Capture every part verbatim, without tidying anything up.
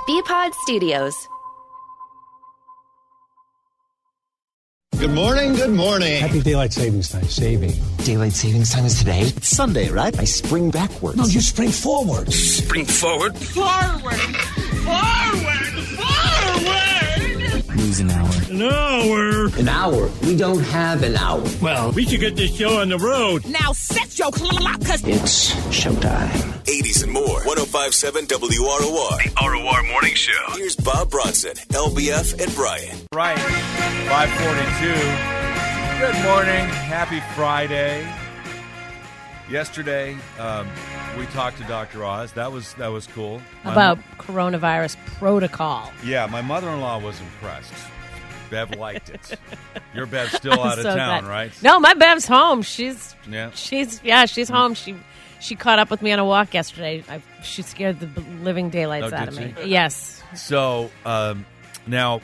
B-Pod Studios. Good morning, good morning. Happy Daylight Savings Time. Saving. Daylight Savings Time is today. It's Sunday, right? I spring backwards. No, you spring forward. Spring forward? Forward! Forward! Forward! Lose an hour. An hour? An hour. We don't have an hour. Well, we should get this show on the road. Now set your clock, cause it's showtime. eighties and more. one oh five point seven W R O R. The R O R Morning Show. Here's Bob Bronson, L B F, and Brian. Right. five forty-two. Good morning. Happy Friday. Yesterday, um, we talked to Doctor Oz. That was that was cool. My About mo- coronavirus protocol. Yeah, my mother-in-law was impressed. Bev liked it. Your Bev's still out of So town, glad. right? No, my Bev's home. She's Yeah. she's yeah, she's home. She she caught up with me on a walk yesterday. I, she scared the b- living daylights Oh, out of did me. she? Yes. So um, now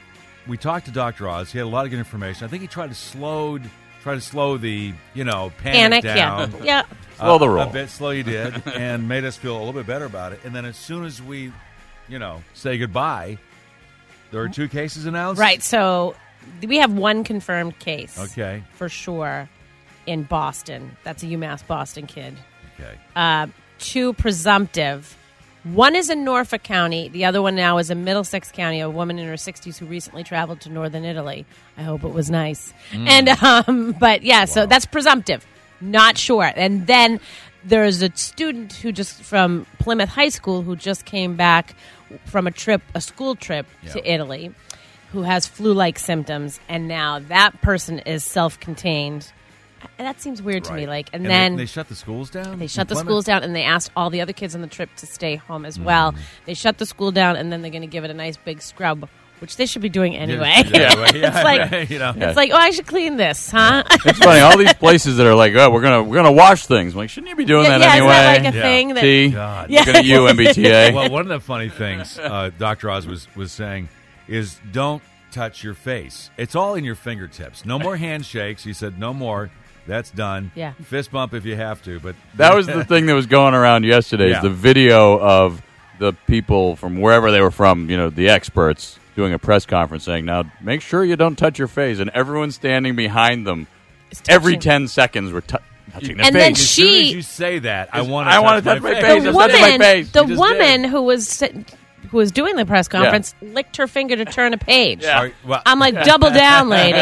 we talked to Doctor Oz. He had a lot of good information. I think he tried to slow try to slow the you know panic, Panic, down. yeah, yeah. Uh, Slow the roll. A bit slow you did, and made us feel a little bit better about it. And then as soon as we, you know, say goodbye, there are two cases announced. Right. So we have one confirmed case. Okay. For sure, in Boston. That's a UMass Boston kid. Okay. Uh, two presumptive. One is in Norfolk County. The other one now is in Middlesex County, a woman in her sixties who recently traveled to northern Italy. I hope it was nice. Mm. And um, But, yeah, Wow. so that's presumptive. Not sure. And then there's a student who just from Plymouth High School who just came back from a trip, a school trip Yeah. to Italy, who has flu-like symptoms. And now that person is self-contained. And that seems weird to me. Right. Like, and, And then they, they shut the schools down. they in shut the Plymouth? schools down, and they asked all the other kids on the trip to stay home as well. They shut the school down, and then they're going to give it a nice big scrub, which they should be doing anyway. Yeah, yeah, yeah, it's like right, you know. it's like, oh, I should clean this, huh? It's funny. All these places that are like, oh, we're gonna we're gonna wash things. I'm like, shouldn't you be doing yeah, that yeah, anyway? Is that like a Yeah. thing? That, See, God. looking at you, M B T A. Well, one of the funny things uh, Doctor Oz was, was saying is don't touch your face. It's all in your fingertips. No more handshakes. He said no more. That's done. Yeah. Fist bump if you have to. But That was the thing that was going around yesterday. Yeah. Is the video of the people from wherever they were from, you know, the experts doing a press conference saying, "Now make sure you don't touch your face," and everyone standing behind them every ten seconds were t- touching their And face. then as she- soon as you say that, I want to I touch, wanna touch my face. face. the Just touch my woman, face. the You just woman did. who was sit- who was doing the press conference licked her finger to turn a page. Yeah. Sorry, well- I'm like, double down, lady.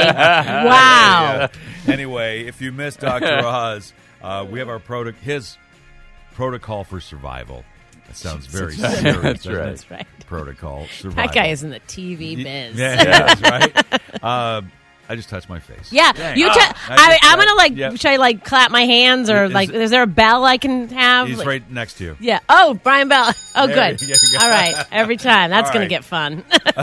Wow. Yeah. Anyway, if you missed Doctor Oz, uh, we have our proto- his protocol for survival. That sounds very serious. That's doesn't right. it? That's right. Protocol survival. That guy is in the T V biz. Yeah, that's right. Um, I just touched my face. Yeah, Dang. you. Ah, T- I I, just- I'm gonna like. yeah. Should I like clap my hands or Is like? it- Is there a bell I can have? He's Like- right next to you. Yeah. Oh, Brian Bell. Oh, There good. you go. All right. Every time. That's All gonna right. get fun.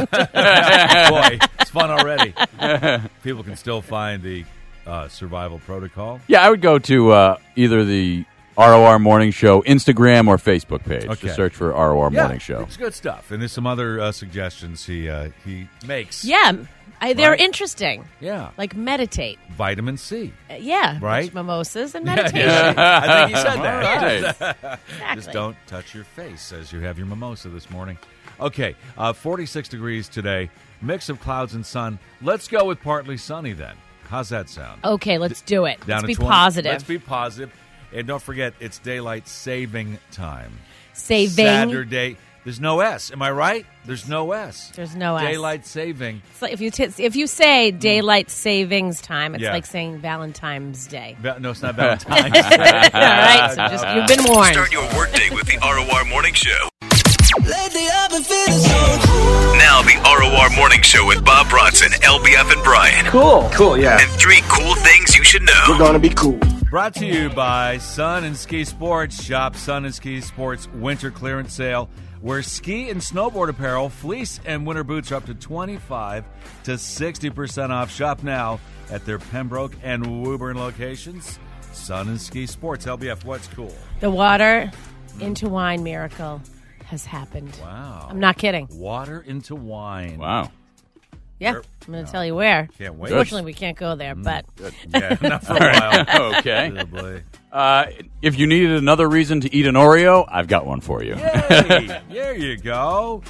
Boy, it's fun already. People can still find the uh, survival protocol. Yeah, I would go to uh, either the R O R Morning Show Instagram or Facebook page. Okay. Just search for R O R Yeah, Morning Show. it's good stuff. And there's some other uh, suggestions he uh, he makes. yeah. I, they're Right. interesting. Yeah. Like meditate. Vitamin C. Uh, yeah. Right? Mimosas and Yeah, meditation. yeah. I think he said All that. right. Exactly. Just don't touch your face as you have your mimosa this morning. Okay, uh, forty-six degrees today. Mix of clouds and sun. Let's go with partly sunny then. How's that sound? Okay, let's do it. Down let's to be twenty. positive. Let's be positive. And don't forget, it's daylight saving time. Saving. Saturday. There's no S. Am I right? There's no S. There's no S. Daylight saving. It's like if you t- if you say daylight savings time, it's Yeah. like saying Valentine's Day. Va- no, it's not Valentine's Day. All right, so just you've been warned. Start your workday with the R O R Morning Show. Lately I've been feeling so Now the R O R Morning Show with Bob Bronson, L B F, and Brian. Cool. Cool, yeah. And three cool things you should know. We're gonna be cool. Brought to you by Sun and Ski Sports. Shop Sun and Ski Sports Winter Clearance Sale, where ski and snowboard apparel, fleece, and winter boots are up to twenty-five to sixty percent off. Shop now at their Pembroke and Woburn locations. Sun and Ski Sports. L B F, what's cool? The water into wine miracle has happened. Wow. I'm not kidding. Water into wine. Wow. Yeah, Where- I'm going no. to tell you where. Can't wait. Unfortunately, we can't go there, but Yeah, not for a while. Okay. Oh, boy. Uh, if you needed another reason to eat an Oreo, I've got one for you. Yay! There you go.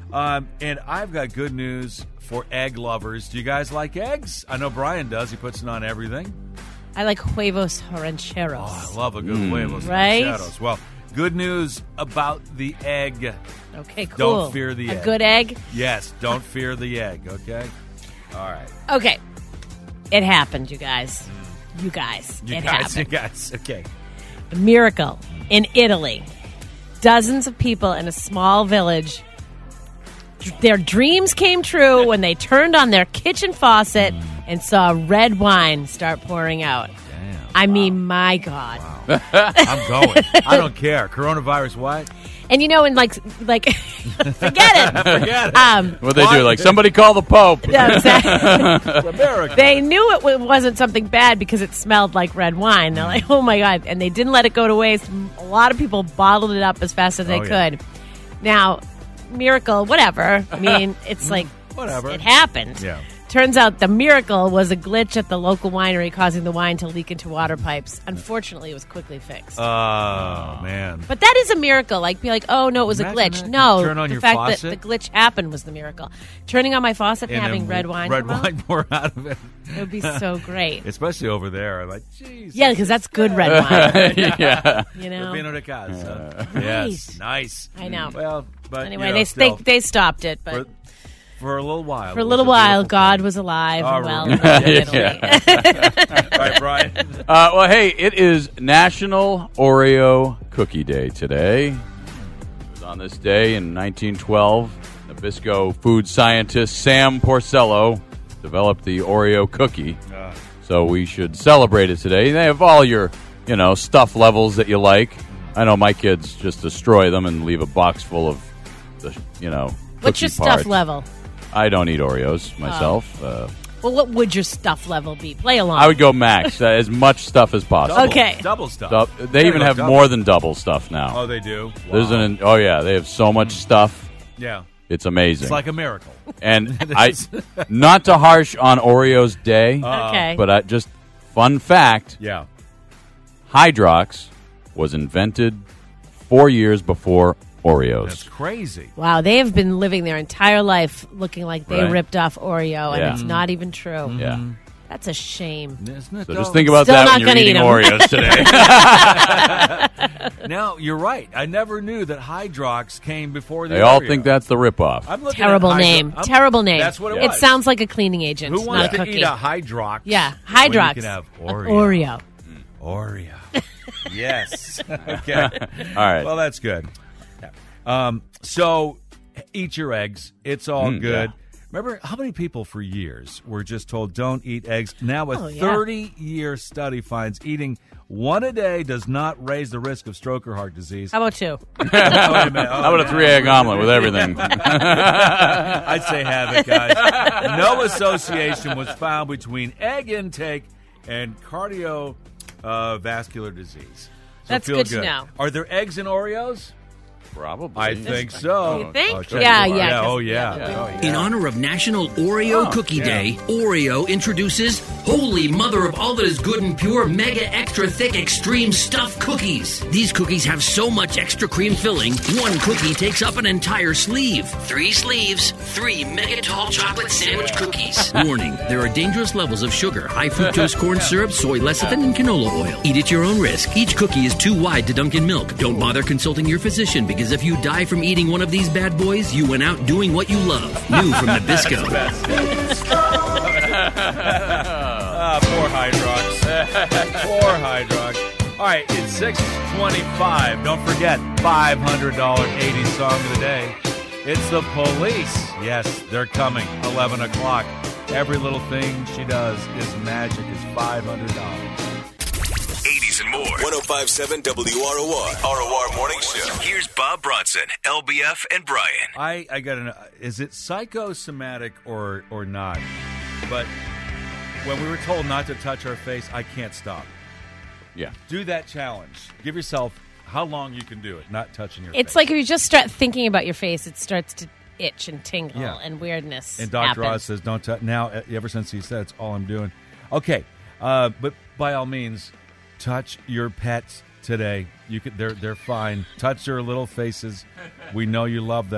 Um, and I've got good news for egg lovers. Do you guys like eggs? I know Brian does. He puts it on everything. I like huevos rancheros. Oh, I love a good Mm. huevos Right? rancheros. Well, good news about the egg. Okay, cool. Don't fear the a egg. good egg? Yes, don't fear the egg, okay? All right. Okay. It happened, you guys. You guys. You it guys, happened. you guys, okay. A miracle in Italy. Dozens of people in a small village. Their dreams came true when they turned on their kitchen faucet and saw red wine start pouring out. Damn. I mean, my God. I'm going. I don't care. Coronavirus what? And you know, and like, like, forget it. Forget it. Um, What they do? Like, somebody call the Pope. yeah, exactly. America. They knew it w- wasn't something bad because it smelled like red wine. They're like, oh my God. And they didn't let it go to waste. A lot of people bottled it up as fast as they Oh, yeah. could. Now, miracle, whatever. I mean, it's like, Whatever. it happened. Yeah. Turns out the miracle was a glitch at the local winery causing the wine to leak into water pipes. Unfortunately, it was quickly fixed. Oh, man. But that is a miracle. Like, be like, oh, no, it was Imagine a glitch. that. No, You turn on the your fact faucet. that the glitch happened was the miracle. Turning on my faucet and, And having then red wine Red come out, wine pour out of it. it would be so great. Especially over there. I'm like, jeez. Yeah, because that's good red wine. Yeah. You know. Vino de casa. Nice. Yes, nice. I know. Well, but Anyway, you know, they, still, they they stopped it, but for, for a little while. for a it was little while, beautiful God thing. was alive All and well right. in Italy. All right, Brian. Uh, well, hey, it is National Oreo Cookie Day today. It was on this day in nineteen twelve. Nabisco food scientist Sam Porcello developed the Oreo cookie. Uh, So we should celebrate it today. They have all your, you know, stuff levels that you like. I know my kids just destroy them and leave a box full of the, you know, What's your cookie stuff parts. level? I don't eat Oreos myself. Uh, Well, what would your stuff level be? Play along. I would go max, uh, as much stuff as possible. double, Okay. Double stuff. Dou- they Gotta even go have double. more than double stuff now. Oh, they do? There's Wow. an oh yeah, they have so much stuff. Yeah. It's amazing. It's like a miracle. and I not to harsh on Oreo's day, okay. but I, just fun fact: Yeah. Hydrox was invented four years before Oreos. That's crazy. Wow, they have been living their entire life looking like they Right. ripped off Oreo, and Yeah. it's not even true. Yeah. That's a shame. Isn't it? So though? just think about Still that not when you're gonna eating eat 'em. Oreos today. Now, you're right. I never knew that Hydrox came before the They all Oreo. think that's the ripoff. I'm looking Terrible at Hydro- name. I'm- Terrible name. That's what it It was. sounds like a cleaning agent, Who wants not a to cookie. eat a Hydrox? yeah, when you Hydrox. can have An Oreo. Oreo. Oreo. Yes. Okay. All right. Well, that's good. Um, so, eat your eggs. It's all Mm, good. yeah. Remember how many people for years were just told don't eat eggs? Now, a Oh, yeah. thirty-year study finds eating one a day does not raise the risk of stroke or heart disease. How about two? Oh, wait a minute. Oh, How about a no. three-egg omelet with everything? I'd say have it, guys. No association was found between egg intake and cardiovascular disease. So That's feel good to know. Are there eggs in Oreos? Probably. I think so. You think? Oh, check Yeah, it out. yeah, 'cause- Oh, yeah. yeah. Oh, yeah. In honor of National Oreo Oh, Cookie yeah. Day, Oreo introduces Holy Mother of all that is good and pure Mega Extra Thick Extreme Stuffed Cookies. These cookies have so much extra cream filling, one cookie takes up an entire sleeve. Three sleeves, three mega tall chocolate sandwich cookies. Warning, there are dangerous levels of sugar, high fructose corn syrup, soy lecithin, and canola oil. Eat at your own risk. Each cookie is too wide to dunk in milk. Don't bother consulting your physician because if you die from eating one of these bad boys, you went out doing what you love. New from Nabisco. Ah, poor Hydrox. Poor Hydrox. All right, it's six twenty-five. Don't forget, five hundred dollars eighties song of the day. It's the Police. Yes, they're coming. eleven o'clock. Every little thing she does is magic. It's five hundred dollars. eighties and more. one oh five point seven W R O R. R O R Morning Show. Here's Bob Bronson, L B F, and Brian. I, I got to know, is it psychosomatic or, or not? But when we were told not to touch our face, I can't stop. Yeah. Do that challenge. Give yourself how long you can do it, not touching your face. It's like if you just start thinking about your face, it starts to itch and tingle Yeah. and weirdness. And Doctor happens. Oz says, don't touch. Now, ever since he said, it's all I'm doing. Okay. Uh, but by all means, touch your pets today. You could, they're, they're fine. Touch their little faces. We know you love them.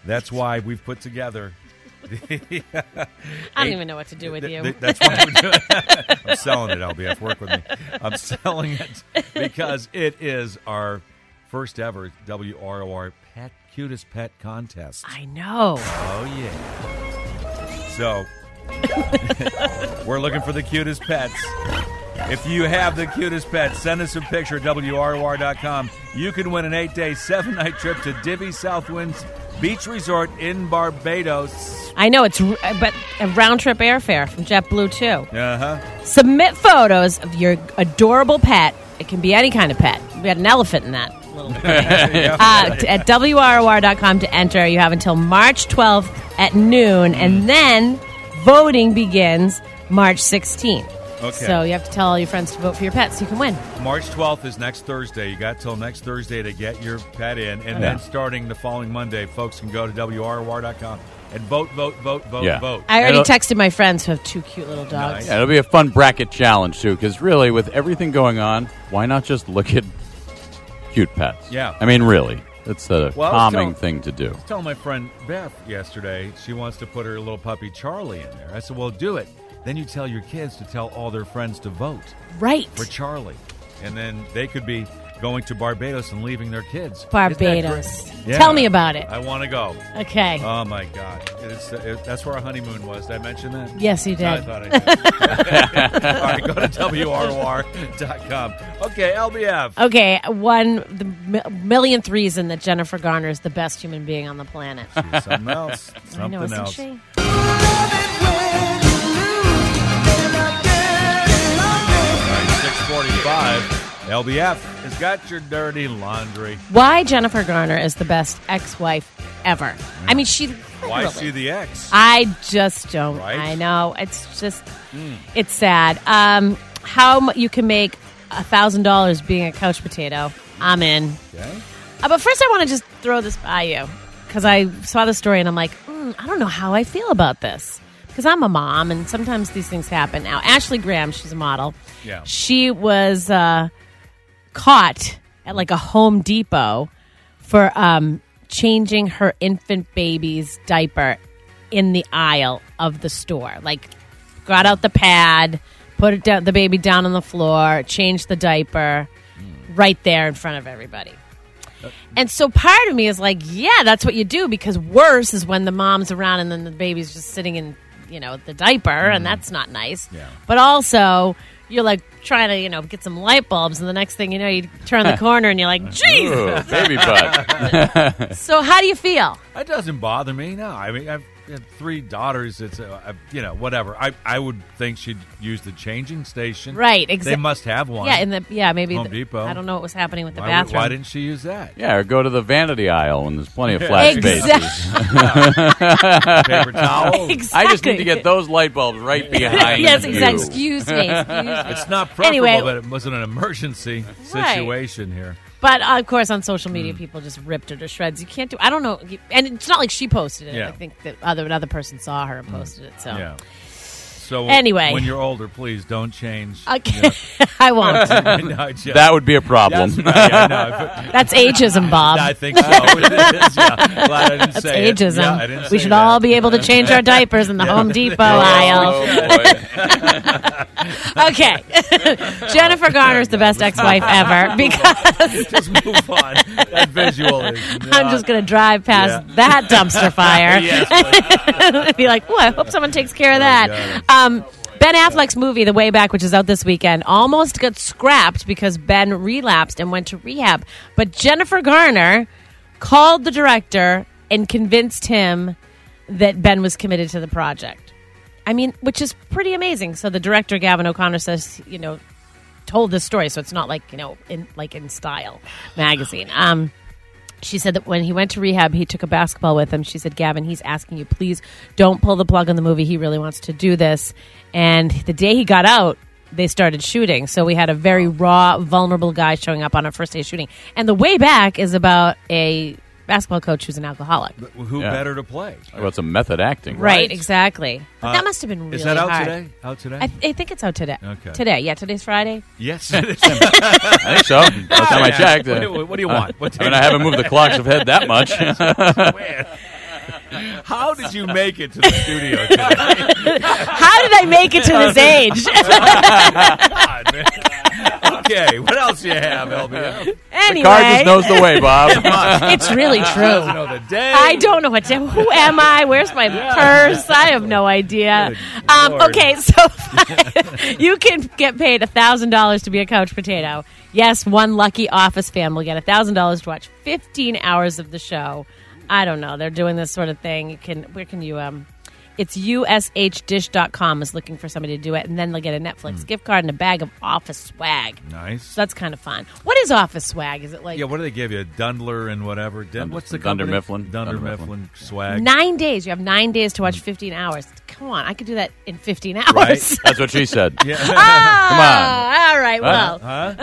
That's why we've put together. I don't even know what to do with th- you. th- that's why we're doing it. I'm selling it, L B F. Work with me. I'm selling it because it is our first ever W R O R Pet Cutest Pet Contest. I know. Oh, yeah. So, we're looking for the cutest pets. If you have the cutest pet, send us a picture at W R O R dot com. You can win an eight-day, seven-night trip to Divvy Southwinds Beach Resort in Barbados. I know, it's r- but a round-trip airfare from JetBlue, too. Uh-huh. Submit photos of your adorable pet. It can be any kind of pet. We had an elephant in that little uh, t- at W R O R dot com to enter. You have until March twelfth at noon, and then voting begins March sixteenth. Okay. So you have to tell all your friends to vote for your pet so you can win. March twelfth is next Thursday. You got till next Thursday to get your pet in. And Yeah. then starting the following Monday, folks can go to W R O R dot com and vote, vote, vote, vote, Yeah. vote. I already It'll- texted my friends who have two cute little dogs. Yeah, it'll be a fun bracket challenge, too, because really, with everything going on, why not just look at cute pets? Yeah. I mean, really. It's a Well, I was calming telling- thing to do. I was telling my friend Beth yesterday, she wants to put her little puppy Charlie in there. I said, well, do it. Then you tell your kids to tell all their friends to vote Right. for Charlie. And then they could be going to Barbados and leaving their kids. Barbados. Isn't that great? Yeah. Tell me about it. I want to go. Okay. Oh, my God. It's, it, that's where our honeymoon was. Did I mention that? Yes, you did. I thought I did. All right, go to W R O R dot com. Okay, L B F. Okay, one the mi- millionth reason that Jennifer Garner is the best human being on the planet. She's something else. Something I know, isn't else. she? six forty-five. L B F has got your dirty laundry. Why Jennifer Garner is the best ex-wife ever. I mean, she Why literally- see the X? I just don't. Right? I know. It's just, it's sad. Um, how mu- you can make a thousand dollars being a couch potato? I'm in. Okay. Uh, but first, I want to just throw this by you because I saw the story and I'm like, mm, I don't know how I feel about this because I'm a mom and sometimes these things happen. Now, Ashley Graham, she's a model. Yeah. She was uh, caught at like a Home Depot for um, changing her infant baby's diaper in the aisle of the store. Like, got out the pad, put it down, the baby down on the floor, changed the diaper right there in front of everybody. And so part of me is like, yeah, that's what you do, because worse is when the mom's around and then the baby's just sitting in, you know, the diaper, and that's not nice. Yeah. But also, you're like trying to, you know, get some light bulbs, and the next thing you know, you turn the corner and you're like, Ooh, jeez. baby butt. So how do you feel? That doesn't bother me. No, I mean, I've had three daughters. It's, uh, uh, you know, whatever. I I would think she'd use the changing station. Right, They exactly. must have one. Yeah, in the yeah, maybe Home the- Depot. I don't know what was happening with the why, bathroom. Why didn't she use that? Yeah, or go to the vanity aisle when there's plenty of flat Exactly. spaces. Paper towel. Exactly. I just need to get those light bulbs right behind yes, you. exactly. Excuse me. Excuse me. It's not preferable, Anyway. but it wasn't an emergency Right. situation here. But uh, of course, on social media, people just ripped her to shreds. You can't do. I don't know, and it's not like she posted it. Yeah. I think that other another person saw her and posted it. So Yeah. So Anyway. when you're older, please don't change. Okay. I won't. No, just- That would be a problem. That's, yeah, no, That's ageism, Bob. I think so. It is, yeah. Glad I didn't That's say it. ageism. Yeah, I didn't we say should that. all be able to change our diapers in the Home Depot aisle. Oh, boy. Okay. Jennifer Garner's the best ex-wife ever because Just move on. That visual is not, I'm just going to drive past Yeah. that dumpster fire Yes, and be like, oh, I hope someone takes care of that. God. Um, Ben Affleck's movie, The Way Back, which is out this weekend, almost got scrapped because Ben relapsed and went to rehab. But Jennifer Garner called the director and convinced him that Ben was committed to the project. I mean, which is pretty amazing. So the director, Gavin O'Connor, says, you know, told this story, so it's not like, you know, in like in Style magazine. Um, she said that when he went to rehab, he took a basketball with him. She said, Gavin, he's asking you, please don't pull the plug on the movie. He really wants to do this. And the day he got out, they started shooting. So we had a very raw, vulnerable guy showing up on our first day of shooting. And The Way Back is about a basketball coach who's an alcoholic. But who Yeah. better to play? Well, it's a method acting. Right, Right. exactly. But Uh, that must have been really Is that out hard. today? Out today? I, I think it's out today. Okay. Today, yeah. Today's Friday. yes. It is. I think so. Last time I checked. What uh, do you- what do you want? What I mean, I haven't moved the clocks ahead that much. How did you make it to the studio today? How did I make it to this age? God, man. Okay, what else do you have, L B F? Anyway. The car just knows the way, Bob. It's really true. Doesn't know the day. I don't know what to. Who am I? Where's my purse? I have no idea. Um, Lord. okay, so you can get paid one thousand dollars to be a couch potato. Yes, one lucky office fan will get one thousand dollars to watch fifteen hours of the show. I don't know. They're doing this sort of thing. You can. Where can you... um? It's U S H dish dot com is looking for somebody to do it, and then they'll get a Netflix mm. gift card and a bag of Office swag. Nice. So that's kind of fun. What is Office swag? Is it like... Yeah, what do they give you? Dundler and whatever? Dun- what's the Dunder company? Mifflin. Dunder, Dunder Mifflin, Mifflin. swag. Nine days. You have nine days to watch fifteen hours. Come on. I could do that in fifteen hours. Right. That's what she said. Yeah. Oh, all right. Well. Huh?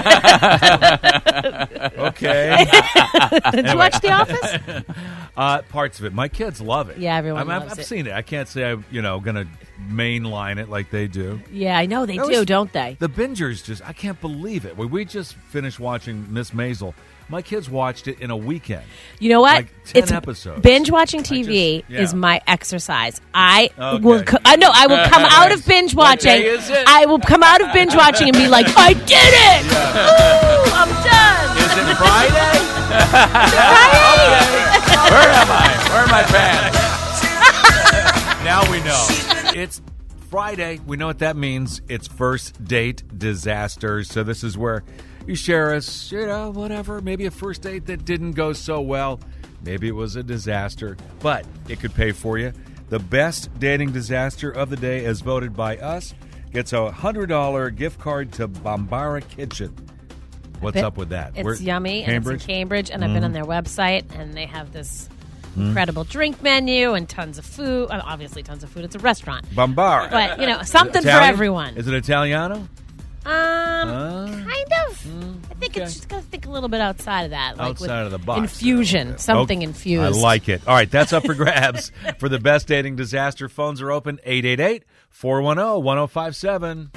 Okay. Did you watch The Office? Uh, parts of it. My kids love it. Yeah, everyone I mean, I've, loves I've it. seen it. I can't say I'm, you know, going to mainline it like they do. Yeah, I know they That do, was- don't they? The bingers just, I can't believe it. We, we just finished watching Miss Maisel. My kids watched it in a weekend. You know what? Like ten it's episodes. Binge watching T I V just- yeah. is my exercise. I Okay. will. Co- I know. I will come out of binge What watching. day is it? I will come out of binge watching and be like, I did it! Ooh, I'm done. Is it Friday? Right? Where am I? Where are my pants? Now we know. It's Friday. We know what that means. It's first date disasters. So this is where you share us, you know, whatever. Maybe a first date that didn't go so well. Maybe it was a disaster, but it could pay for you. The best dating disaster of the day, as voted by us, gets a one hundred dollars gift card to Bombara Kitchen. What's Bit- up with that? It's Where- yummy, Cambridge? and it's in Cambridge, and I've been on their website, and they have this incredible drink menu and tons of food. uh, Obviously, tons of food. It's a restaurant, Bombara. but you know, something for Italian? everyone. Is it Italiano? Um, Uh, kind of. I think okay. it's just got to think a little bit outside of that, like Outside with of the box. infusion, something Okay. infused. I like it. All right, that's up for grabs for the best dating disaster. Phones are open eight eight eight, four one zero, one zero five seven.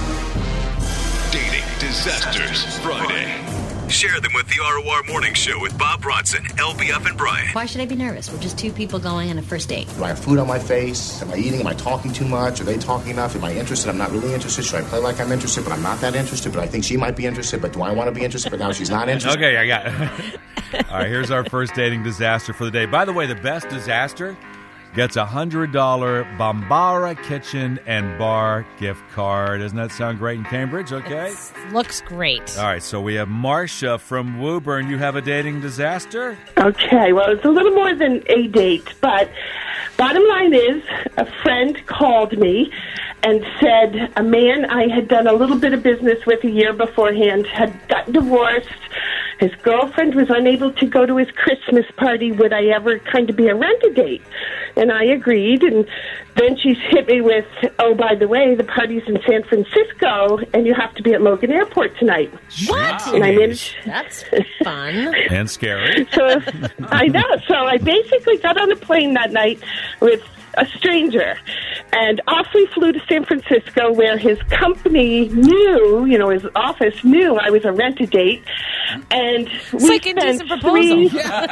Dating Disasters Friday. Share them with the R O R Morning Show with Bob Bronson, L B F, and Brian. Why should I be nervous? We're just two people going on a first date. Do I have food on my face? Am I eating? Am I talking too much? Are they talking enough? Am I interested? I'm not really interested. Should I play like I'm interested, but I'm not that interested? But I think she might be interested. But do I want to be interested? But now she's not interested. Okay, I got it. All right, here's our first dating disaster for the day. By the way, the best disaster gets a one hundred dollars Bombara Kitchen and Bar gift card. Doesn't that sound great in Cambridge? Okay. It's- looks great. All right, so we have Marcia from Woburn. You have a dating disaster? Okay, well, it's a little more than a date, but bottom line is a friend called me and said a man I had done a little bit of business with a year beforehand had gotten divorced. His girlfriend was unable to go to his Christmas party. Would I ever kind of be a rent-a-date? And I agreed, and then she's hit me with, oh, by the way, the party's in San Francisco, and you have to be at Logan Airport tonight. What? And I managed... That's fun. And scary. So I know. So I basically got on a plane that night with a stranger, and off we flew to San Francisco, where his company knew, you know, his office knew I was a rent-a-date, and It's we like a spent decent proposal. three.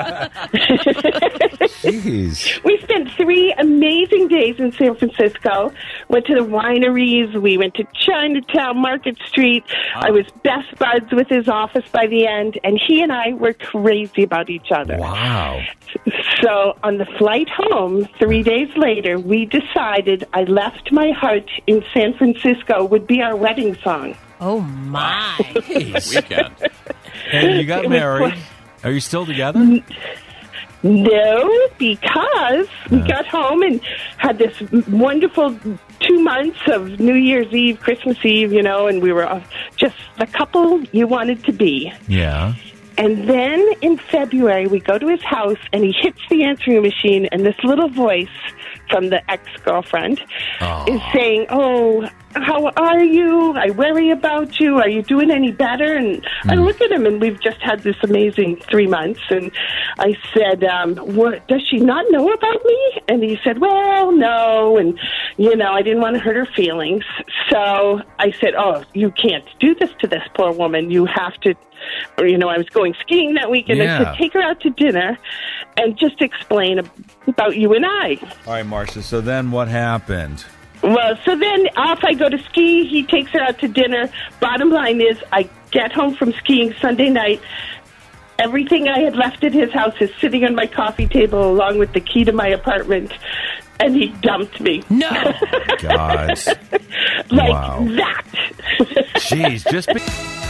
Jeez. We spent three amazing days in San Francisco. Went to the wineries. We went to Chinatown, Market Street. I was best buds with his office by the end, and he and I were crazy about each other. Wow. So on the flight home, three days later, we decided I Left My Heart in San Francisco would be our wedding song. Oh, my. Weekend. And you got It was married. fun. Are you still together? No, because we got home and had this wonderful two months of New Year's Eve, Christmas Eve, you know, and we were uh, just the couple you wanted to be. Yeah. And then in February, we go to his house, and he hits the answering machine, and this little voice from the ex-girlfriend Oh. is saying, oh, how are you? I worry about you. Are you doing any better? And I look at him, and we've just had this amazing three months. And I said, um, what, does she not know about me? And he said, well, no. And, you know, I didn't want to hurt her feelings. So I said, oh, you can't do this to this poor woman. You have to, or, you know, I was going skiing that weekend. Yeah. I said, take her out to dinner and just explain about you and I. All right, Marcia, so then what happened? Well, so then off I go to ski. He takes her out to dinner. Bottom line is, I get home from skiing Sunday night. Everything I had left at his house is sitting on my coffee table along with the key to my apartment. And he dumped me. No. God. like Wow. that. Jeez, just be-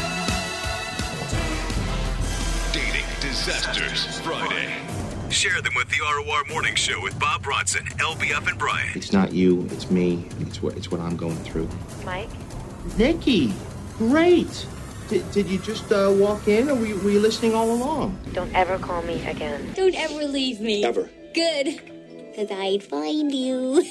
Dating Disasters Friday. Share them with the R O R Morning Show with Bob Bronson, L B F, and Brian. It's not you, it's me. It's what it's what I'm going through. Mike? Nikki, great. Did, did you just uh, walk in, or were you, were you listening all along? Don't ever call me again. Don't ever leave me. Ever. Good. Because I'd find you.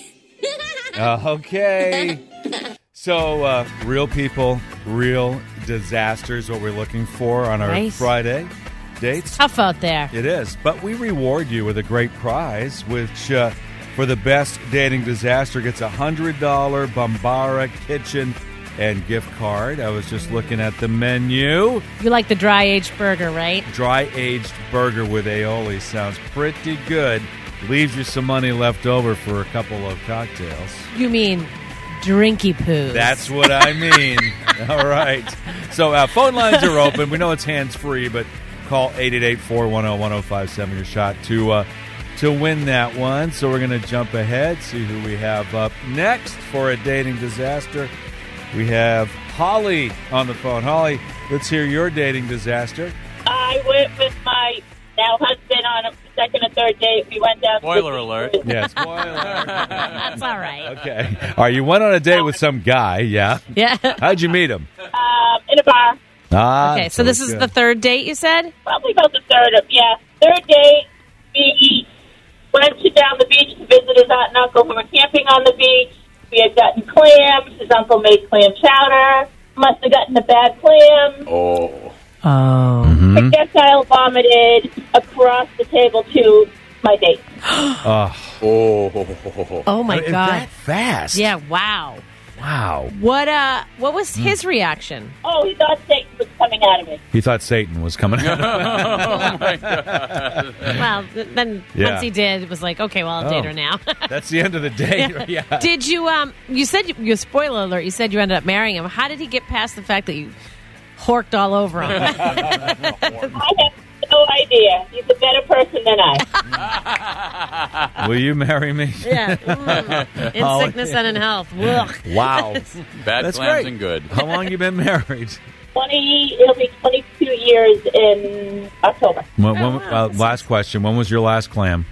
Uh, okay. So, uh, real people, real disasters, what we're looking for on our Nice. Friday dates. Tough out there. It is, but we reward you with a great prize, which uh, for the best dating disaster gets a one hundred dollars Bombara kitchen and gift card. I was just looking at the menu. You like the dry-aged burger, right? Dry-aged burger with aioli sounds pretty good. Leaves you some money left over for a couple of cocktails. You mean drinky poo. That's what I mean. All right. So uh, phone lines are open. We know it's hands-free, but call eight eight eight, four one zero, one zero five seven, your shot to uh, to win that one. So we're going to jump ahead, see who we have up next for a dating disaster. We have Holly on the phone. Holly, let's hear your dating disaster. I went with my now husband on a second or third date. We went down. Spoiler alert. Yeah, spoiler. That's all right. Okay. All right, you went on a date with some guy, yeah? Yeah. How'd you meet him? Um, in a bar. Ah, Okay, so this is good. the third date, you said? Probably about the third of, yeah. Third date, we went to down the beach to visit his aunt and uncle who were camping on the beach. We had gotten clams. His uncle made clam chowder. Must have gotten a bad clam. Oh. Oh. Mm-hmm. Projectile vomited across the table to my date. Oh. Oh. Oh, my I mean, God. That fast? Yeah, wow. Wow. What uh? What was his reaction? Oh, he thought Satan was coming out of me. He thought Satan was coming out. Oh, my God. Well, th- then Yeah. once he did, it was like, okay, well, I'll Oh. date her now. That's the end of the date. Yeah. Did you, um, you said, you, you spoiler alert, you said you ended up marrying him. How did he get past the fact that you horked all over him? I have no idea. He's a better person than I. Will you marry me? Yeah. Mm. In Holly? sickness and in health. Ugh. Wow. Bad That's clams great. and good. How long you been married? Twenty. It'll be twenty-two years in October. When, when, Oh, wow. uh, last question. When was your last clam?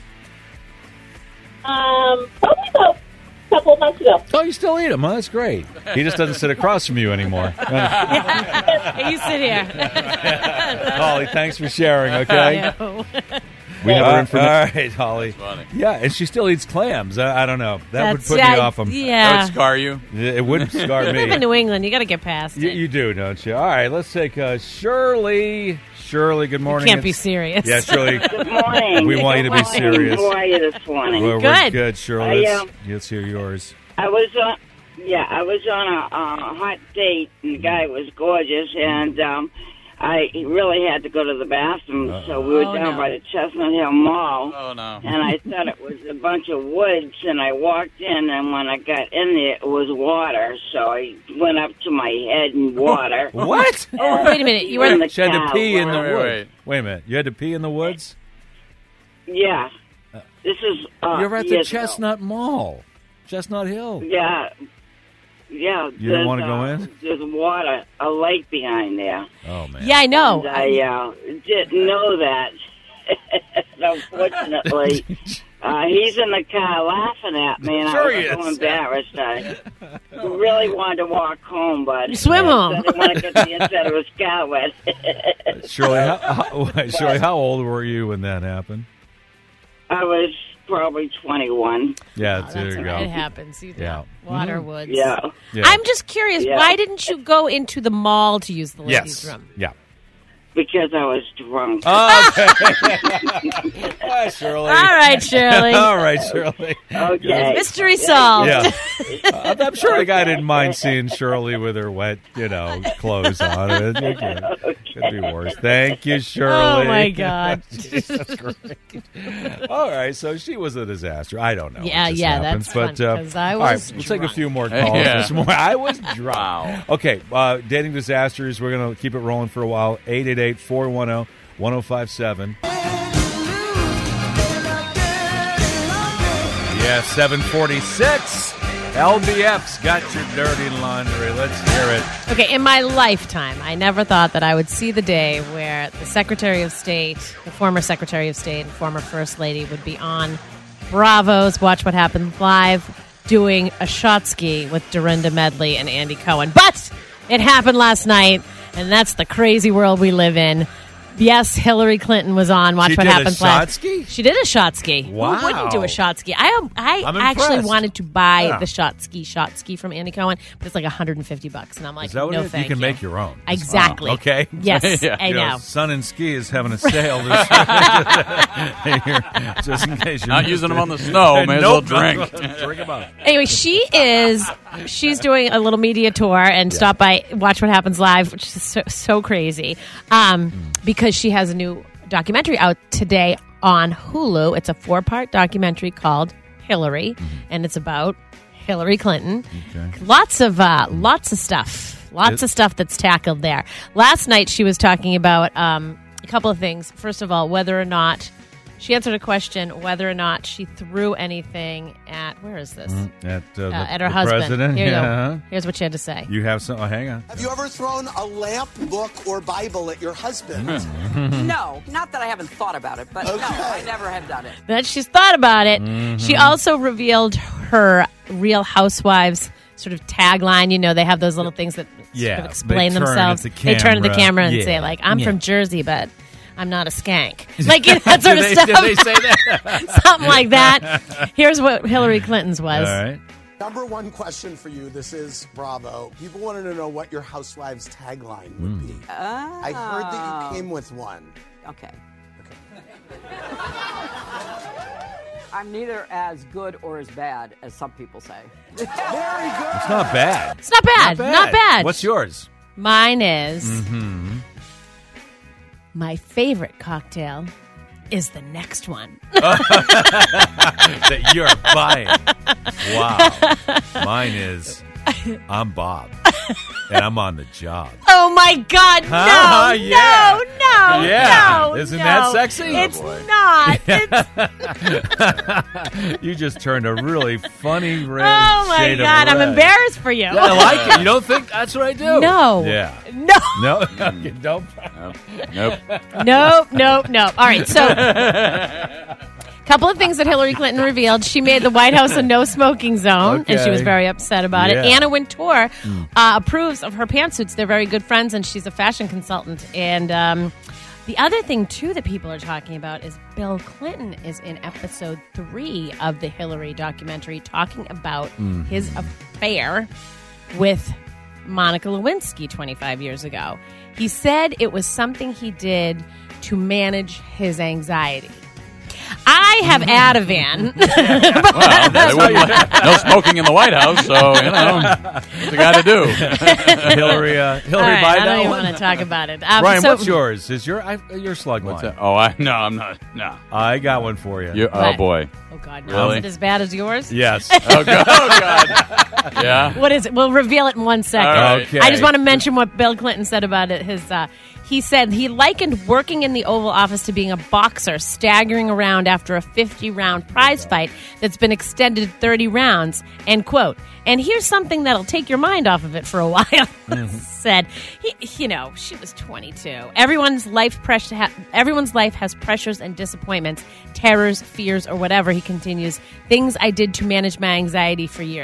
Um, probably about a couple of months ago. Oh, you still eat him. Huh? That's great. He just doesn't sit across from you anymore. Hey, you sit here. Holly, thanks for sharing, okay? No. We have Uh, her information. All right, Holly. funny. Yeah, and she still eats clams. I, I don't know. That That's- would put me I- off him. yeah. That would scar you. It would scar You live in me. New England. You got to get past You, it. you do, don't you? All right, let's take uh, Shirley. Shirley, good morning. Can't be It's- serious. Yeah, Shirley. Good morning. We want you to be Good morning. serious. How are you this morning? Well, we're Good. good, Shirley. I, Let's, um, let's hear yours. I was on, yeah, I was on a, a hot date, and the guy was gorgeous, and um, I really had to go to the bathroom, so we were Oh, down no. by the Chestnut Hill Mall, Oh, no. and I thought it was a bunch of woods, and I walked in, and when I got in there, it was water, so I went up to my head in water. What? Oh, wait a minute. You were in the She had to car, pee in the Wait, woods. wait. Wait a minute. You had to pee in the woods? Yeah. This is uh, You're at the years ago. Chestnut Mall. Chestnut Hill. Yeah. Yeah. You didn't there's, wanna go uh, in? There's water, a lake behind there. Oh, man. Yeah, I know. And I uh, didn't know that. Unfortunately, uh, he's in the car laughing at me, and Sure I he was so is. embarrassed. I really wanted to walk home, but Swim uh, home. I didn't want to get the inside of his car wet. Shirley, how, how, Shirley, how old were you when that happened? I was probably twenty-one. Yeah, Oh, there that's you all go. right. It happens. You Yeah. Waterwoods. Yeah. Yeah. I'm just curious. Yeah. Why didn't you go into the mall to use the ladies' Yes. room? Yeah. Because I was drunk. Oh, okay. Hi, Shirley. All right, Shirley. All right, Shirley. Okay. Mystery solved. Yeah. Uh, I'm sure the guy didn't mind seeing Shirley with her wet, you know, clothes on. It, it could, could be worse. Thank you, Shirley. Oh, my God. Jesus Christ. All right, so she was a disaster. I don't know. Yeah, It just yeah, happens, that's but, fun, uh, 'cause I all right, was we'll take a drunk. few more calls Yeah. this morning. I was drunk. Wow. Okay, uh, dating disasters. We're going to keep it rolling for a while. eight eight eight, four one zero, one zero five seven. Yeah, seven forty-six. L B F's got your dirty laundry. Let's hear it. Okay, in my lifetime, I never thought that I would see the day where the Secretary of State, the former Secretary of State and former First Lady would be on Bravo's Watch What Happens Live doing a shot ski with Dorinda Medley and Andy Cohen. But it happened last night, and that's the crazy world we live in. Yes, Hillary Clinton was on Watch She What did a Happens shot Live. ski? She did a shot ski. Wow. Who wouldn't do a shot ski? I I I'm actually impressed. wanted to buy Yeah. the shot ski shot ski from Andy Cohen, but it's like one hundred fifty bucks, and I'm like, Is that what no, it is? thank You can make your own. Exactly. Wow. Okay. Yes, Yeah. I You know. Sun and Ski is having a sale this year. Just in case you're Not using them on the snow. May as well Nope. drink. Drink them up. Anyway, she is she's doing a little media tour and stop by Watch What Happens Live, which is so, so crazy, um, because she has a new documentary out today on Hulu. It's a four part documentary called Hillary, and it's about Hillary Clinton. Okay. Lots of uh, lots of stuff, lots It- of stuff that's tackled there. Last night she was talking about um, a couple of things. First of all, whether or not she answered a question whether or not she threw anything at where is this At, uh, uh, the, at her the husband. president. Here you yeah. go. Here's what she had to say. You have some. Oh, hang on. Have you ever thrown a lamp, book, or Bible at your husband? No, not that I haven't thought about it, but no, I never have done it. That she's thought about it. Mm-hmm. She also revealed her Real Housewives sort of tagline. You know, they have those little things that Yeah, sort of explain they turn themselves. at the They turn to the camera. camera and Yeah. say, like, I'm Yeah. from Jersey, but I'm not a skank. Like, you know, that sort Did of they- stuff. did they say that? Something like that. Here's what Hillary Clinton's was. All right. Number one question for you. This is Bravo. People wanted to know what your housewives' tagline would be. Oh. I heard that you came with one. Okay. I'm neither as good or as bad as some people say. Very good. It's not bad. It's not bad. Not bad. What's yours? Mine is Mm-hmm. my favorite cocktail is the next one. That you're buying. Wow. Mine is I'm Bob. And I'm on the job. Oh my God! No, Huh? Yeah. no, no, Yeah. no! Isn't no. that sexy? It's Oh, boy. not. It's, You just turned a really funny red oh my shade of God! I'm red. embarrassed for you. Yeah, I like it. You don't think that's what I do? No. Yeah. No. No. You don't. Nope. Nope. Nope. Nope. All right. So, couple of things that Hillary Clinton revealed. She made the White House a no smoking zone, and she was Okay. very upset about Yeah. it. Anna Wintour uh, approves of her pantsuits. They're very good friends, and she's a fashion consultant. And um, the other thing, too, that people are talking about is Bill Clinton is in episode three of the Hillary documentary talking about Mhm. his affair with Monica Lewinsky twenty-five years ago. He said it was something he did to manage his anxiety. I have Ativan. Well, they wouldn't let- no smoking in the White House, so, you know, what's the guy to do? Hillary, uh, Hillary All right, buy I that don't even one? want to talk about it. Um, Ryan, so- what's yours? Is your I, your slug What's line? that? Oh, I no, I'm not. No. I got one for you. You, oh What? boy. Oh, God, no. Really? Is it as bad as yours? Yes. Oh God. Oh God. Yeah. What is it? We'll reveal it in one second. All right. Okay. I just want to mention what Bill Clinton said about it. His, uh, he said he likened working in the Oval Office to being a boxer staggering around after a fifty-round prize fight that's been extended to thirty rounds, end quote. And here's something that'll take your mind off of it for a while. Said, he, you know, she was twenty-two. Everyone's life pressure. Ha- everyone's life has pressures and disappointments, terrors, fears, or whatever. He continues, things I did to manage my anxiety for years.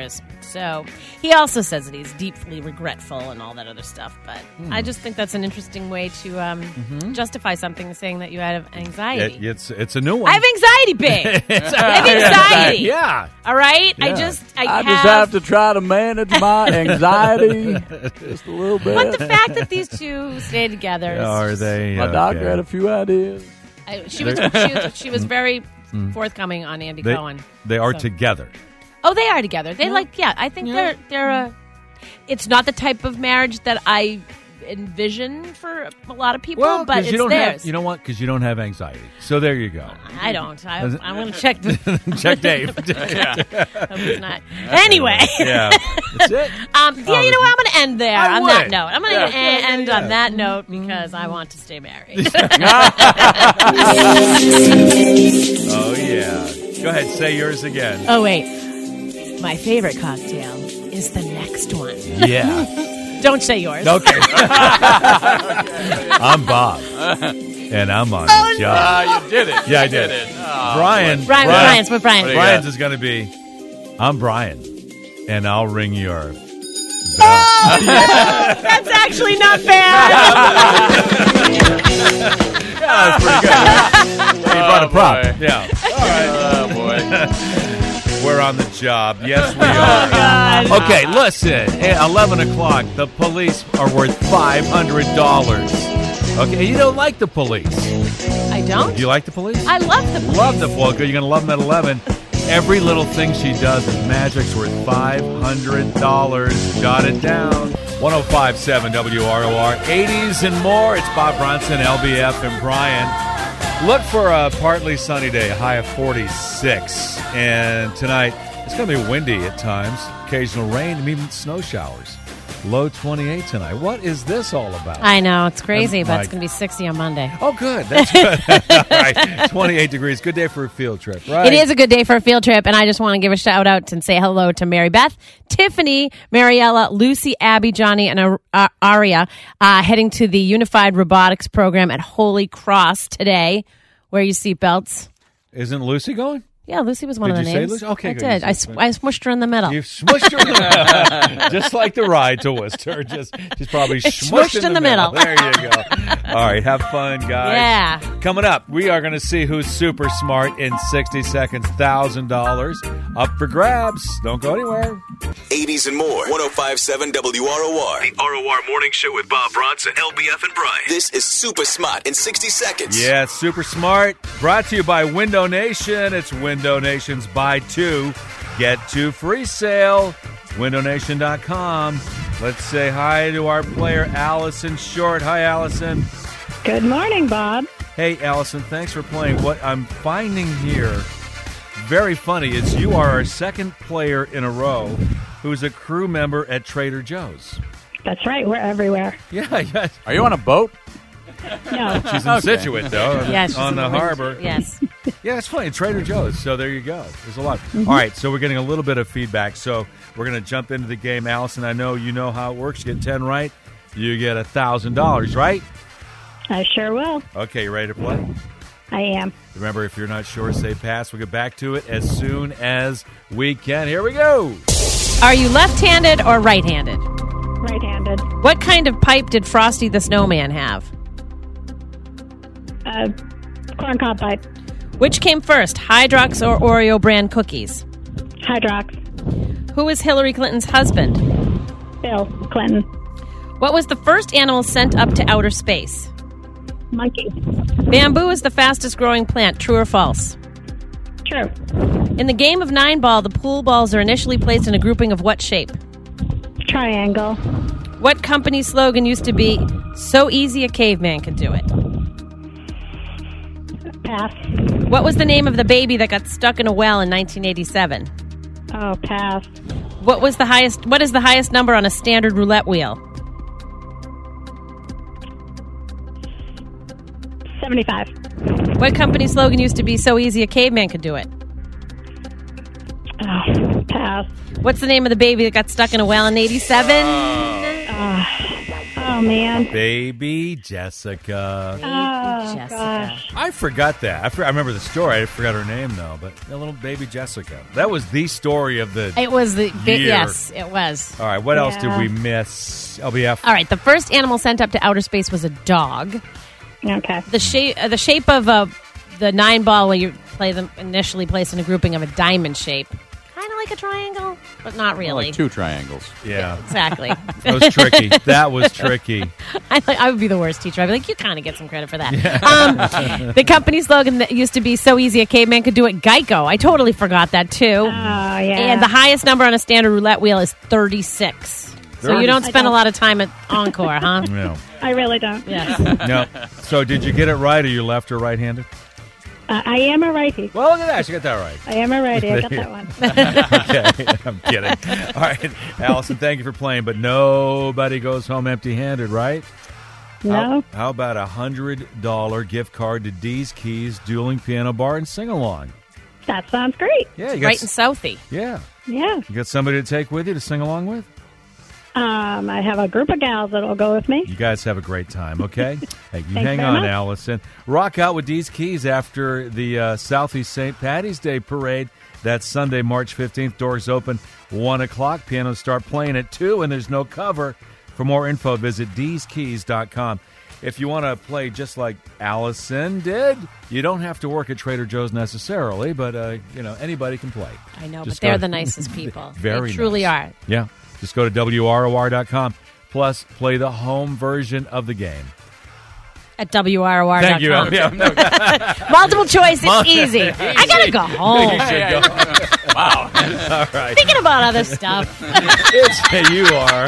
So he also says that he's deeply regretful and all that other stuff. But Hmm. I just think that's an interesting way to um, Mm-hmm. justify something, saying that you have anxiety. It, it's it's a new one. I have anxiety, babe. It's- I have anxiety. Yeah. All right. I Yeah. just I, I have, just have to try to manage my anxiety just a little bit. But the fact that these two stay together, is Are just- they? My doctor okay. had a few ideas. I, she was she was, she was very forthcoming on Andy They, Cohen. they are So- together. Oh, they are together. They like, yeah. I think they're they're a. It's not the type of marriage that I envision for a lot of people, Well, but because it's you don't theirs. have, you know what? Because you don't have anxiety. So there you go. I don't. I, I'm going to check. The, Check Dave. Hope he's not. Anyway. Yeah, that's it. Um, yeah, you know what? I'm going to end there I on would. that note. I'm going to Yeah. Yeah, yeah, end yeah. on that note because I want to stay married. Oh yeah. Go ahead. Say yours again. Oh wait, my favorite cocktail is the next one. Yeah. Don't say yours. Okay. I'm Bob, and I'm on Oh, the job. Ah, you did it. Yeah, I You did. did it. Oh, Brian. boy. Brian, Brian's with Brian. What do you Brian's got? is going to be, I'm Brian, and I'll ring your bell. Oh, that's actually not bad. Yeah, that's pretty good. You brought a prop. boy. Yeah. All right. Oh, boy. We're on the job. Yes, we Oh, are. God. Okay, listen. At eleven o'clock, the police are worth five hundred dollars. Okay, you don't like the police. I don't. Do you like the police? I love the police. Love the well, you're going to love them at eleven. Every little thing she does is magic's worth five hundred dollars. Jot it down. one oh five point seven W R O R. eighties and more. It's Bob Bronson, L B F, and Brian. Look for a partly sunny day, a high of forty-six. And tonight, it's going to be windy at times. Occasional rain and even snow showers. Low twenty-eight tonight. What is this all about? I know, it's crazy, I'm but like- it's going to be sixty on Monday. Oh, good. That's good. All right. twenty-eight degrees. Good day for a field trip, right? It is a good day for a field trip, and I just want to give a shout out and say hello to Mary Beth, Tiffany, Mariella, Lucy, Abby, Johnny, and uh, Aria uh, heading to the Unified Robotics program at Holy Cross today. Wear your seatbelts. Isn't Lucy going? Yeah, Lucy was one Did of the you say names. Lucy? Okay, I good. did. You I, said- sw- I smushed her in the middle. You smushed her in the middle. Just like the ride to Worcester. Just, she's probably smushed, in, the, middle. There you go. All right, have fun, guys. Yeah. Coming up, we are going to see who's super smart in sixty seconds. one thousand dollars up for grabs. Don't go anywhere. eighties and more. one oh five point seven W R O R. The R O R Morning Show with Bob Bronson, L B F, and Brian. This is Super Smart in sixty seconds. Yeah, it's super smart. Brought to you by Window Nation. It's Window Nation's buy two, get two free sale. window nation dot com. Let's say hi to our player, Allison Short. Hi, Allison. Good morning, Bob. Hey, Allison, thanks for playing. What I'm finding here very funny is you are our second player in a row who's a crew member at Trader Joe's. That's right. We're everywhere. Yeah, yeah. Are you on a boat? No. She's in Okay. Situate, though, Yeah, she's on in the the- harbor. Yes. Yeah, it's funny. Trader Joe's. So there you go. There's a lot. All right, so we're getting a little bit of feedback. So we're going to jump into the game. Allison, I know you know how it works. You get ten right, you get one thousand dollars, right? I sure will. Okay, you ready to play? I am. Remember, if you're not sure, say pass. We'll get back to it as soon as we can. Here we go. Are you left-handed or right-handed? Right-handed. What kind of pipe did Frosty the Snowman have? Uh, corncob pipe. Which came first, Hydrox or Oreo brand cookies? Hydrox. Who is Hillary Clinton's husband? Bill Clinton. What was the first animal sent up to outer space? Monkey. Bamboo is the fastest growing plant, true or false? True. In the game of nine ball, the pool balls are initially placed in a grouping of what shape? Triangle. What company's slogan used to be, so easy a caveman could do it? Pass. What was the name of the baby that got stuck in a well in nineteen eighty-seven? Oh, pass. What was the highest? What is the highest number on a standard roulette wheel? seventy-five. What company's slogan used to be, so easy a caveman could do it? Oh, pass. What's the name of the baby that got stuck in a well in eighty-seven? Uh, oh, man. Baby Jessica. Oh, Jessica. gosh. I forgot that. I, for, I remember the story. I forgot her name, though. But a little baby Jessica. That was the story of the It was the big, year. yes, it was. All right, what else did Yeah. we miss? L B F. All right, the first animal sent up to outer space was a dog. Okay. The shape, uh, the shape of uh, the nine ball, where you play them initially placed in a grouping of a diamond shape, kind of like a triangle, but not really. Like two triangles. Yeah. Exactly. That was tricky. That was tricky. I, th- I would be the worst teacher. I'd be like, you kind of get some credit for that. Um, the company slogan that used to be so easy a caveman could do it, Geico. I totally forgot that too. Oh, yeah. And the highest number on a standard roulette wheel is thirty-six. So you don't I spend a don't. lot of time at Encore, huh? No. I really don't. Yes. No. So did you get it right? Are you left or right-handed? Uh, I am a righty. Well, look at that. You got that right. I am a righty. I got that one. Okay. I'm kidding. All right. Allison, thank you for playing, but nobody goes home empty-handed, right? No. How, how about a one hundred dollars gift card to Dee's Keys Dueling Piano Bar and Sing-Along? That sounds great. Yeah, you got Right in Southie. Yeah. Yeah. You got somebody to take with you to sing along with? Um, I have a group of gals that will go with me. You guys have a great time, okay? Hey, you Thanks hang very on, much. Allison. Rock out with Dee's Keys after the uh, Southeast Saint Patty's Day Parade. That's Sunday, March fifteenth. Doors open one o'clock. Pianos start playing at two, and there's no cover. For more info, visit dees keys dot com. If you want to play just like Allison did, you don't have to work at Trader Joe's necessarily, but uh, you know anybody can play. I know, Just but they're go- the nicest people. Very They truly nice. are. Yeah. Just go to W R O R dot com. Plus, play the home version of the game. At W R O R dot com. Thank you. Yeah. Multiple choice, it's Mul- easy. I gotta go home. You should go. Wow. All right. Thinking about other stuff. It's, you are.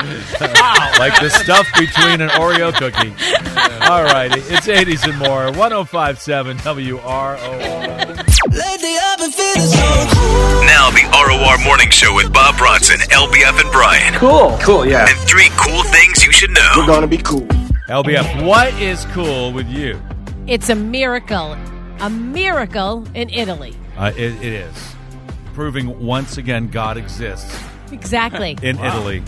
Like the stuff between an Oreo cookie. All righty. It's eighties and more. one oh five point seven W R O R. Lately I've been feeling so Now the R O R Morning Show with Bob Bronson, L B F, and Brian. Cool. Cool, yeah. And three cool things you should know. We're going to be cool. L B F, what is cool with you? It's a miracle. A miracle in Italy. Uh, it, it is. Proving once again God exists Exactly. in Wow. Italy.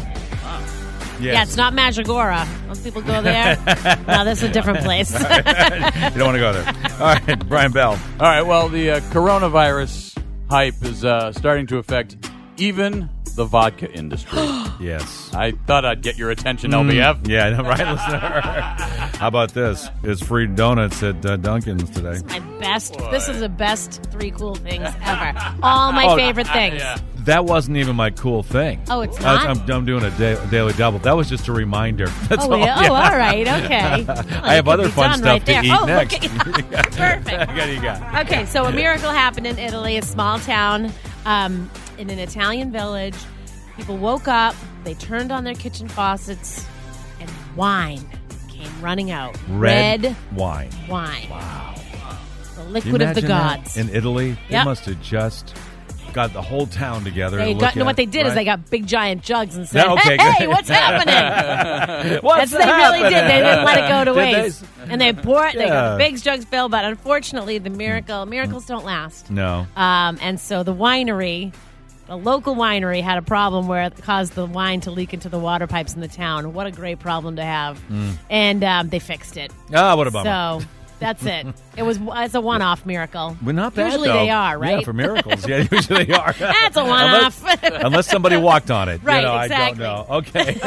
Yes. Yeah, it's not Magigora. Most people go there. No, this is a different place. You don't want to go there. All right, Brian Bell. All right, well, the uh, coronavirus hype is uh, starting to affect even the vodka industry. Yes. I thought I'd get your attention, L B F. Mm, yeah, I know, right, listener? How about this? It's free donuts at uh, Dunkin's today. My best. This is the best three cool things ever. All my Oh, favorite things. yeah. That wasn't even my cool thing. Oh, it's I was- not? I'm, I'm doing a, da- a daily double. That was just a reminder. That's Oh, all. yeah. Oh, all right. Okay. Well, I have it could other be fun done stuff right to there. eat Oh, next. okay. Perfect. What do you got? Okay, so a miracle happened in Italy, a small town um, in an Italian village. People woke up, they turned on their kitchen faucets, and wine came running out. Red, Red wine. wine. Wow. The Can you liquid of the imagine that? gods. In Italy, they Yep. must have just got the whole town together. They to got, look no, at, what they did is right? they got big giant jugs and said, Yeah, okay, hey, good. what's happening? What's That's, they really did. They didn't let it go to Did they? waste. And they poured, they got Yeah. the big jugs filled, but unfortunately the miracle, miracles don't last. No. Um, and so the winery, the local winery, had a problem where it caused the wine to leak into the water pipes in the town. What a great problem to have. Mm. And um, they fixed it. Ah, what a bummer. So that's it. It was it's a one-off miracle. But not bad, Usually though. they are, right? Yeah, for miracles. Yeah, usually they are. That's a one-off. Unless, unless somebody walked on it. Right, you know, exactly. I don't know.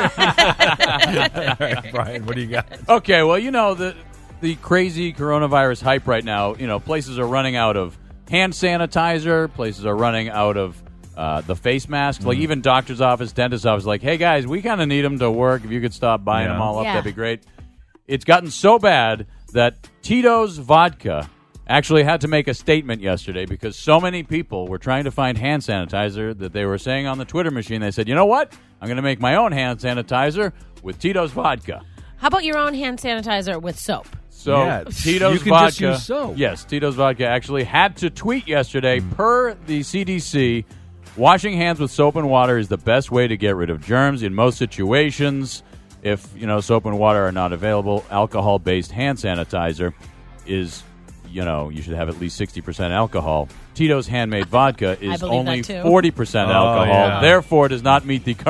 Okay. All right, Brian, what do you got? Okay, well, you know, the the crazy coronavirus hype right now, you know, places are running out of hand sanitizer, places are running out of uh, the face masks. Mm. Like even doctor's office, dentist's office, like, hey, guys, we kind of need them to work. If you could stop buying Yeah. them all up, Yeah. that'd be great. It's gotten so bad that Tito's Vodka actually had to make a statement yesterday because so many people were trying to find hand sanitizer that they were saying on the Twitter machine, they said, you know what? I'm going to make my own hand sanitizer with Tito's Vodka. How about your own hand sanitizer with soap? So Yeah, Tito's you can Vodka, just use soap. yes, Tito's Vodka actually had to tweet yesterday, Mm. per the C D C, washing hands with soap and water is the best way to get rid of germs in most situations. If you know soap and water are not available, alcohol-based hand sanitizer is, you know, you should have at least sixty percent alcohol. Tito's handmade vodka I is believe only that, too. forty percent Oh, alcohol, yeah. therefore does not meet the current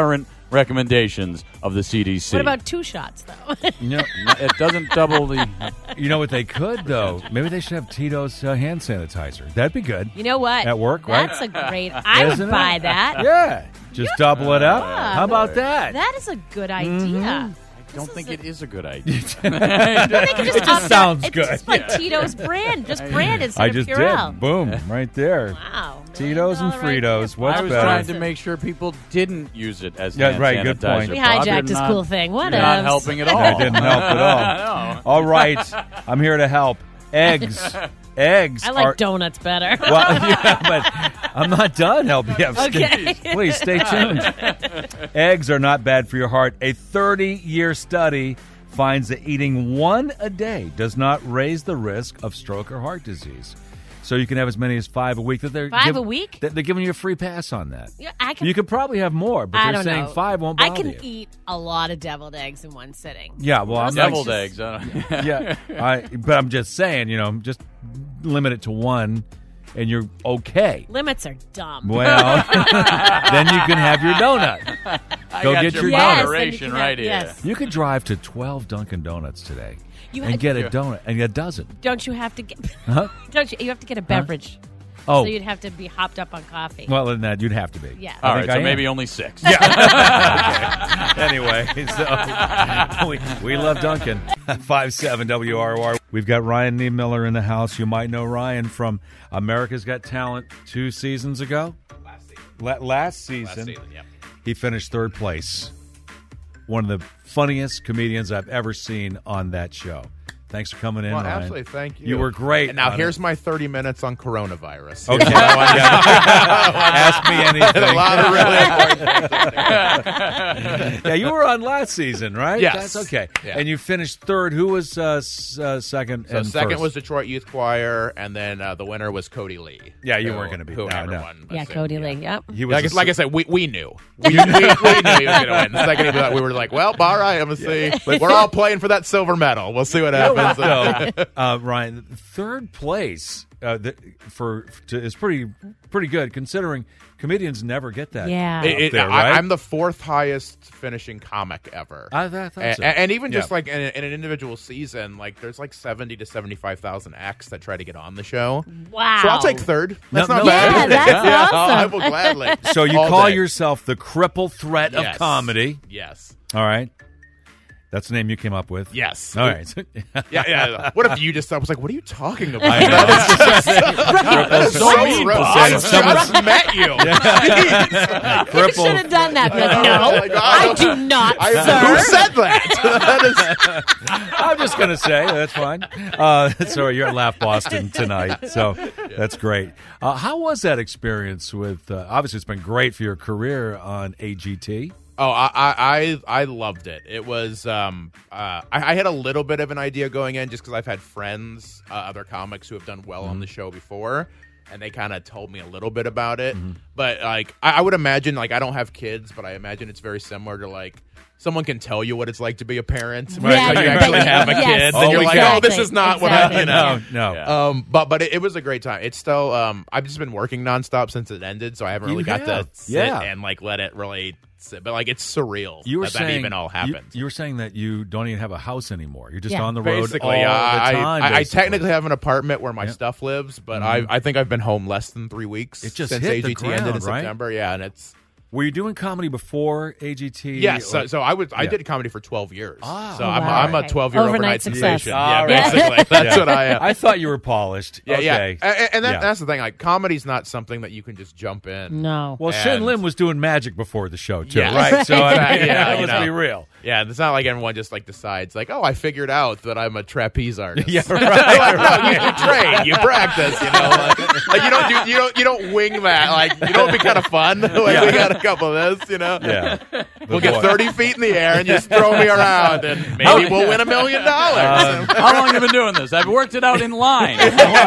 recommendations of the C D C. What about two shots, though? You know, it doesn't double the... You know what they could, though? Maybe they should have Tito's uh, hand sanitizer. That'd be good. You know what? At work, right? That's a great... I Isn't would buy it? that. Yeah. Just double it up. Yeah. How about that? That is a good idea. I don't think it is a good idea. They could just It just up sounds that, good. It's just like Yeah. Tito's brand. Just brand instead I of just Purell. did. Boom. Right there. Wow. Tito's and Million dollar Fritos. idea. What's I was better? trying to make sure people didn't use it as Yeah, hand right, good sanitizer. point. We Bob, hijacked you're his not- cool thing. What You're not ifs? helping at all. That didn't help at all. No. All right. I'm here to help. Eggs. Eggs I like are... donuts better. Well, yeah, but I'm not done, L B F. Okay. Please stay tuned. Eggs are not bad for your heart. A thirty-year study finds that eating one a day does not raise the risk of stroke or heart disease. So you can have as many as five a week. That they're Five give- a week? that They're giving you a free pass on that. Yeah, I can, You could probably have more, but I they're don't saying know. five won't I bother can you. eat a lot of deviled eggs in one sitting. Yeah, well, I'm Those not Deviled just- eggs. I don't- yeah, I, but I'm just saying, you know, just limit it to one, and you're okay. Limits are dumb. Well, then you can have your donut. I Go got get your your Yes, donut. then you moderation can right have- here. yes. You could drive to twelve Dunkin' Donuts today You and had- get a donut, and a dozen. Don't you have to get? Huh? Don't you? You have to get a beverage. Oh, So you'd have to be hopped up on coffee. well, then that you'd have to be. Yeah. I All think right, so I maybe am. only six. Yeah. Okay. Anyway, so we, we love Duncan. five seven W R O R. We've got Ryan Niemiller in the house. You might know Ryan from America's Got Talent two seasons ago. Last season. La- last season. Last season, yep. He finished third place. One of the funniest comedians I've ever seen on that show. Thanks for coming in, Well, Ryan. absolutely. Thank you. You were great. And now on here's it. my thirty minutes on coronavirus. Okay. Ask me anything. A lot of really important things. Yeah, you were on last season, right? Yes. That's okay. Yeah. And you finished third. Who was uh, s- uh, second So and second first? was Detroit Youth Choir, and then uh, the winner was Cody Lee. Yeah, you who- weren't gonna be- who no, never no. won. yeah, So, Cody Lee. Yep. He was Like, a- like I said, we, we knew. We, we, we knew he was going to win. The second he did that, we were like, well, all right, I'm going to see. We're all playing for that silver medal. We'll see what happens. So, uh, Ryan, third place uh, the, for to, is pretty pretty good considering comedians never get that. Yeah. up It- it- there, I, right? I'm the fourth highest finishing comic ever. I, I thought and, so. and even just Yeah. like in, in an individual season, like there's like seventy to seventy-five thousand acts that try to get on the show. Wow. So I'll take third. That's No, not no, bad. Yeah, that's Yeah, awesome. I will gladly. So you All call day. yourself the Cripple Threat Yes. of Comedy. Yes. All right. That's the name you came up with. Yes. All right. Yeah, yeah. What if you just I was like, what are you talking about? I know. That is so Cripple gross. Bob. I just met you. You Cripple. should have done that. But Oh, no, my God. I do not, I, sir. who said that? that is, I'm just going to say that's fine. Uh, so you're at Laugh Boston tonight, so that's great. Uh, how was that experience with? Uh, obviously, it's been great for your career on A G T. Oh, I, I I loved it. It was um uh I, I had a little bit of an idea going in just because I've had friends, uh, other comics who have done well Mm-hmm. on the show before, and they kind of told me a little bit about it. Mm-hmm. But like I, I would imagine, like I don't have kids, but I imagine it's very similar to like someone can tell you what it's like to be a parent, Right, right? right, you actually right. have a Yes. kid, Oh, and you're we like, can. oh, this is not what Exactly. I, you know. No, no. Um, but but it, it was a great time. It's still um, I've just been working nonstop since it ended, so I haven't You really got have. to sit Yeah. and like let it really sit. But like it's surreal You were that saying that even all you- happened. You, were saying that you don't even have a house anymore. You're just Yeah. on the road Basically, all yeah, the I, time. I, I basically. technically have an apartment where my Yeah. stuff lives, but Mhm. I I think I've been home less than three weeks It just since hit A G the T ended ground, in right? September. Yeah, and it's Were you doing comedy before A G T? yes. or- So, so I was I Yeah. did comedy for twelve years. Ah. so Oh, I'm wow. I'm a Okay. twelve year Overnight overnight success. sensation. All Yeah, right. basically that's Yeah. what I am. I thought you were polished. Yeah, okay. yeah, and, and that, Yeah. that's the thing. Like, comedy's not something that you can just jump in. No. Well, Shin And- Lim was doing magic before the show too, Yeah. right? So I mean, Yeah, yeah, you let's know. be real. Yeah, it's not like everyone just like decides like, oh, I figured out that I'm a trapeze artist. Yeah, right. Like, no, you, you train, you practice, you know. Like, like, you don't do you don't you don't wing that. Like, you know, it'd be kind of fun. Like Yeah. we got a couple of this, you know. Yeah. We'll The get boy. thirty feet in the air and just throw me around, and maybe Oh, we'll yeah. win a million dollars. How long have you been doing this? I've worked it out in line.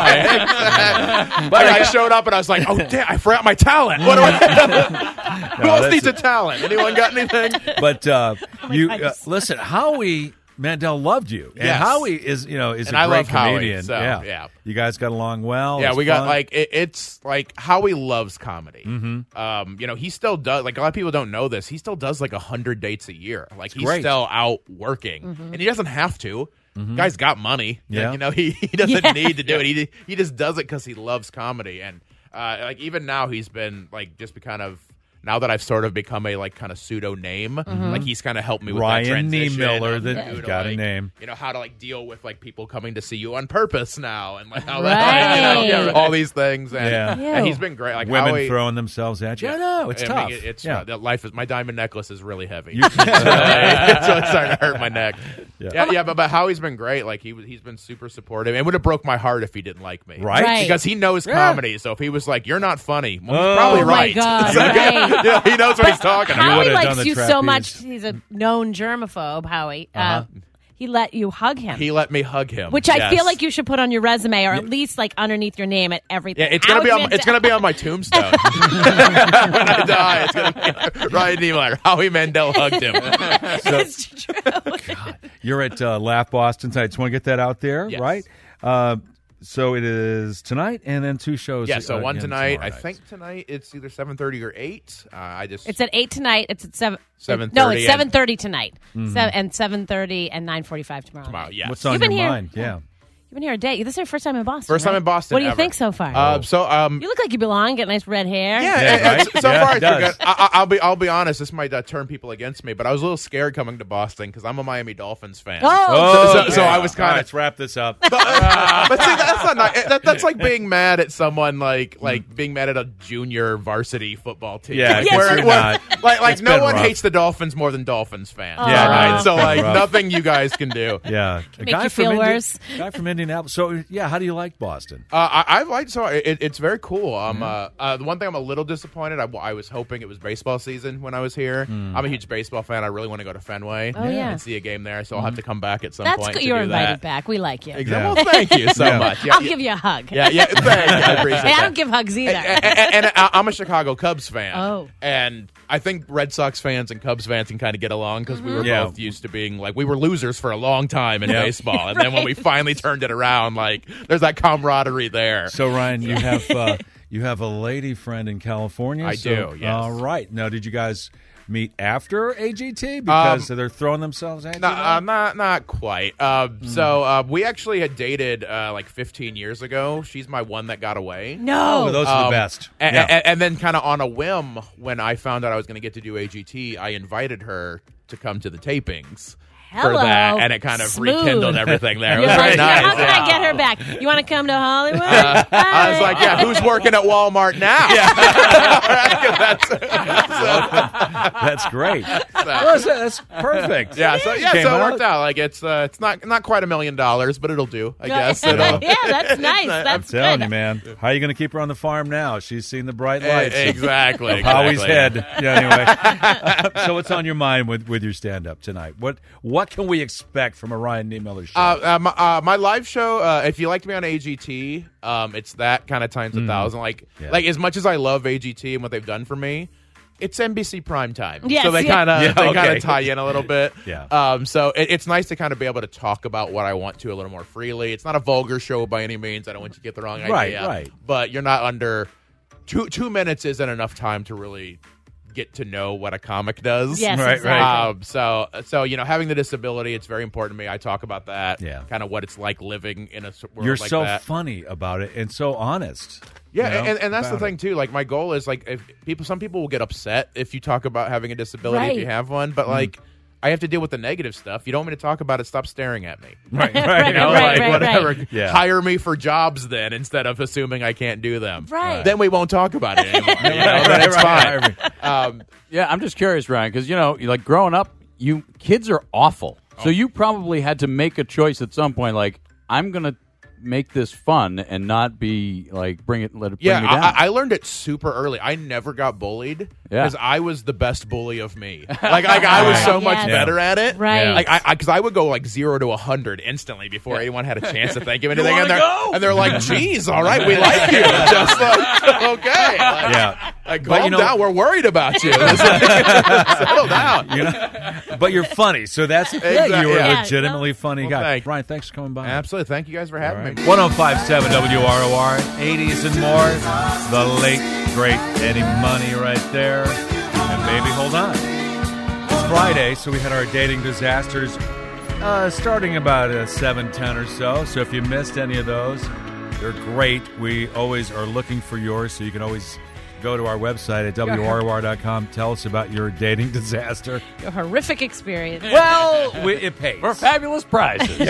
But I showed up and I was like, oh damn, I forgot my talent. What do I? Who No, else that's needs a- a talent? Anyone got anything? But uh, Oh you uh, listen, Howie Mandel loved you. And Yes. Howie is, you know, is And a I great love Howie, comedian. so, yeah. yeah. You guys got along well. It Yeah, was we got fun. like it, it's like Howie loves comedy. Mm-hmm. Um, you know, he still does. Like a lot of people don't know this. He still does like a hundred dates a year. Like he's great. still out working, Mm-hmm. and he doesn't have to. Mhm. Guy's got money. Yeah. you know he, he doesn't Yeah. need to do it. He he just does it because he loves comedy, and uh, like even now he's been like just be kind of. Now that I've sort of become a like kind of pseudo name, Mm-hmm. like he's kind of helped me with Ryan that transition. Niemiller, of that who you to, got a like, name. You know how to like deal with like people coming to see you on purpose now, and like how Right. that, you know, all these things. And, Yeah. and he's been great. Like Women Howie, throwing themselves at you. I know, it's I tough. mean, it's yeah. uh, that life is my diamond necklace is really heavy. You- it's, really, it's really starting to hurt my neck. Yeah. Yeah, yeah, but, but Howie's been great. Like he was- he's been super supportive. It would have broke my heart if he didn't like me, Right? Right. Because he knows Yeah. comedy. So if he was like, "You're not funny," well, Oh he's probably Oh my right. God, So, right. yeah, he knows what he's talking You about. Howie would've done likes the you so trapeze. much. He's a known germaphobe, Howie. Uh, Uh-huh. he let you hug him. He let me hug him, which I yes. feel like you should put on your resume, or at least like underneath your name at everything. Yeah, it's gonna be Howie on. It's gonna be on my tombstone when I die. It's gonna be Ryan Niemiller. Howie Mandel hugged him. It's true. You're at uh, Laugh Boston tonight. Just want to get that out there, Yes. right? Uh, so it is tonight, and then two shows. Yeah, so uh, one again tonight. tomorrow I night. think tonight it's either seven thirty or eight. Uh, I just It's at eight tonight. It's at seven. seven. No, it's and- seven thirty tonight. Mm-hmm. Se- and seven thirty and nine forty five tomorrow. tomorrow. night. Yeah. What's on You've your been here- mind? Yeah. You've been here a day. This is your first time in Boston. First time right? in Boston. What do you ever. think so far? Uh, so um, you look like you belong. Get nice red hair. Yeah, Yeah, it- right? it's- so Yeah, far it it's been does. good. I, I- I'll be I'll be honest. This might uh, turn people against me, but I was a little scared coming to Boston because I'm a Miami Dolphins fan. Oh, so, so, so okay. I was All right, kind let's wrap this up. But, uh, but see, that's not nice. That, that's like being mad at someone, like like being mad at a junior varsity football team. Yeah, like, yes, where- you're where- not. like like It's no been one rough. hates the Dolphins more than Dolphins fans. Yeah, all right. right. So It's been like rough. nothing you guys can do. Yeah, a make guy you from feel Indi- worse. Guy from Indianapolis. So yeah, how do you like Boston? Uh, I, I like so it, it's very cool. Um, uh, uh, the one thing I'm a little disappointed. I, I was hoping it was baseball season when I was here. Hmm. I'm a huge baseball fan. I really want to go to Fenway Oh, yeah. and see a game there. So I'll have to come back at some That's point. good. to You're do invited that. back. We like you. Exactly. Yeah. Well, thank you so Yeah. much. Yeah, I'll yeah. give you a hug. Yeah, yeah. Thank you. I appreciate Hey, I that. don't give hugs either. and, and- and I- I'm a Chicago Cubs fan. Oh. And I think Red Sox fans and Cubs fans can kind of get along because we were Yeah. both used to being like, we were losers for a long time in Yeah. baseball. And then when we finally turned it around, like, there's that camaraderie there. So Ryan, you have uh, you have a lady friend in California. I so- do, yes. All right. Now, did you guys meet after A G T because they're throwing themselves at No, you? uh, not not quite. Uh, So uh, we actually had dated uh, like fifteen years ago. She's my one that got away. No. Oh, those are the Um, best. And, Yeah. and, and then, kind of on a whim, when I found out I was going to get to do A G T, I invited her to come to the tapings Hello. for that, and it kind of Smooth. rekindled everything there. It You're was very like, nice. how can yeah. I get her back? You want to come to Hollywood? Uh, I was like, yeah, who's working at Walmart now? That's, That's great. Well, that's, that's perfect. yeah, so yeah, Came so it out. worked out. Like it's uh, it's not not quite a million dollars, but it'll do. I guess. yeah, It'll, that's nice. I'm That's telling good. you, man. How are you going to keep her on the farm now? She's seen the bright Eh, lights. of- exactly, Of Howie's exactly. head. Yeah, anyway. So what's on your mind with, with your stand-up tonight? What what can we expect from a Ryan Niemiller show? Uh, uh, my, uh, my live show. Uh, if you liked me on A G T, um, it's that kind of times a thousand. Like, Yeah. like as much as I love A G T and what they've done for me, it's N B C primetime. Yes, so they yeah. kind of Yeah, they okay. kind of tie in a little bit. Yeah. Um. So it, it's nice to kind of be able to talk about what I want to a little more freely. It's not a vulgar show by any means. I don't want you to get the wrong Right, idea. right. But you're not under two two minutes isn't enough time to really get to know what a comic does. Yes, Right, exactly. right. Um, so, so you know, having the disability, it's very important to me. I talk about that. Yeah. Kind of what it's like living in a s- world You're like so that. funny about it and so honest. Yeah, you know, and, and that's the about thing it. too. Like my goal is like if people, some people will get upset if you talk about having a disability Right. if you have one, but like I have to deal with the negative stuff. You don't want me to talk about it? Stop staring at me. Right, right, Right, You know, right, like right, whatever. right. Yeah. Hire me for jobs then instead of assuming I can't do them. Right. Then we won't talk about it anymore. You know, Right, then it's right, fine. right, Um, Yeah, I'm just curious, Ryan, because you know, like growing up, you kids are awful. So you probably had to make a choice at some point. Like, I'm gonna make this fun and not be like bring it let it Yeah, bring me down. I, I learned it super early. I never got bullied Yeah. because I was the best bully of me. Like, like I was so Yes. much Yeah. better at it. Right. Yeah. Like, I because I, would go like zero to a hundred instantly before anyone had a chance to think of anything. wanna And they're go? and they're like, "Geez, all right, we like you." Just like okay. Like, Yeah. Like, But, calm you know- down. We're worried about you. It's like, settle down. You know? But you're funny, so that's Exactly. you were a Yeah. legitimately funny Well, guy. thank- Brian, thanks for coming by. Absolutely. Thank you guys for having me. one oh five point seven W R O R, eighties and more. The late, great Eddie Money right there. And baby, hold on. It's Friday, so we had our dating disasters uh, starting about uh, seven ten or so. So if you missed any of those, they're great. We always are looking for yours, so you can always go to our website at W R O R dot com. Tell us about your dating disaster. Your horrific experience. Well, we, it pays. For fabulous prizes.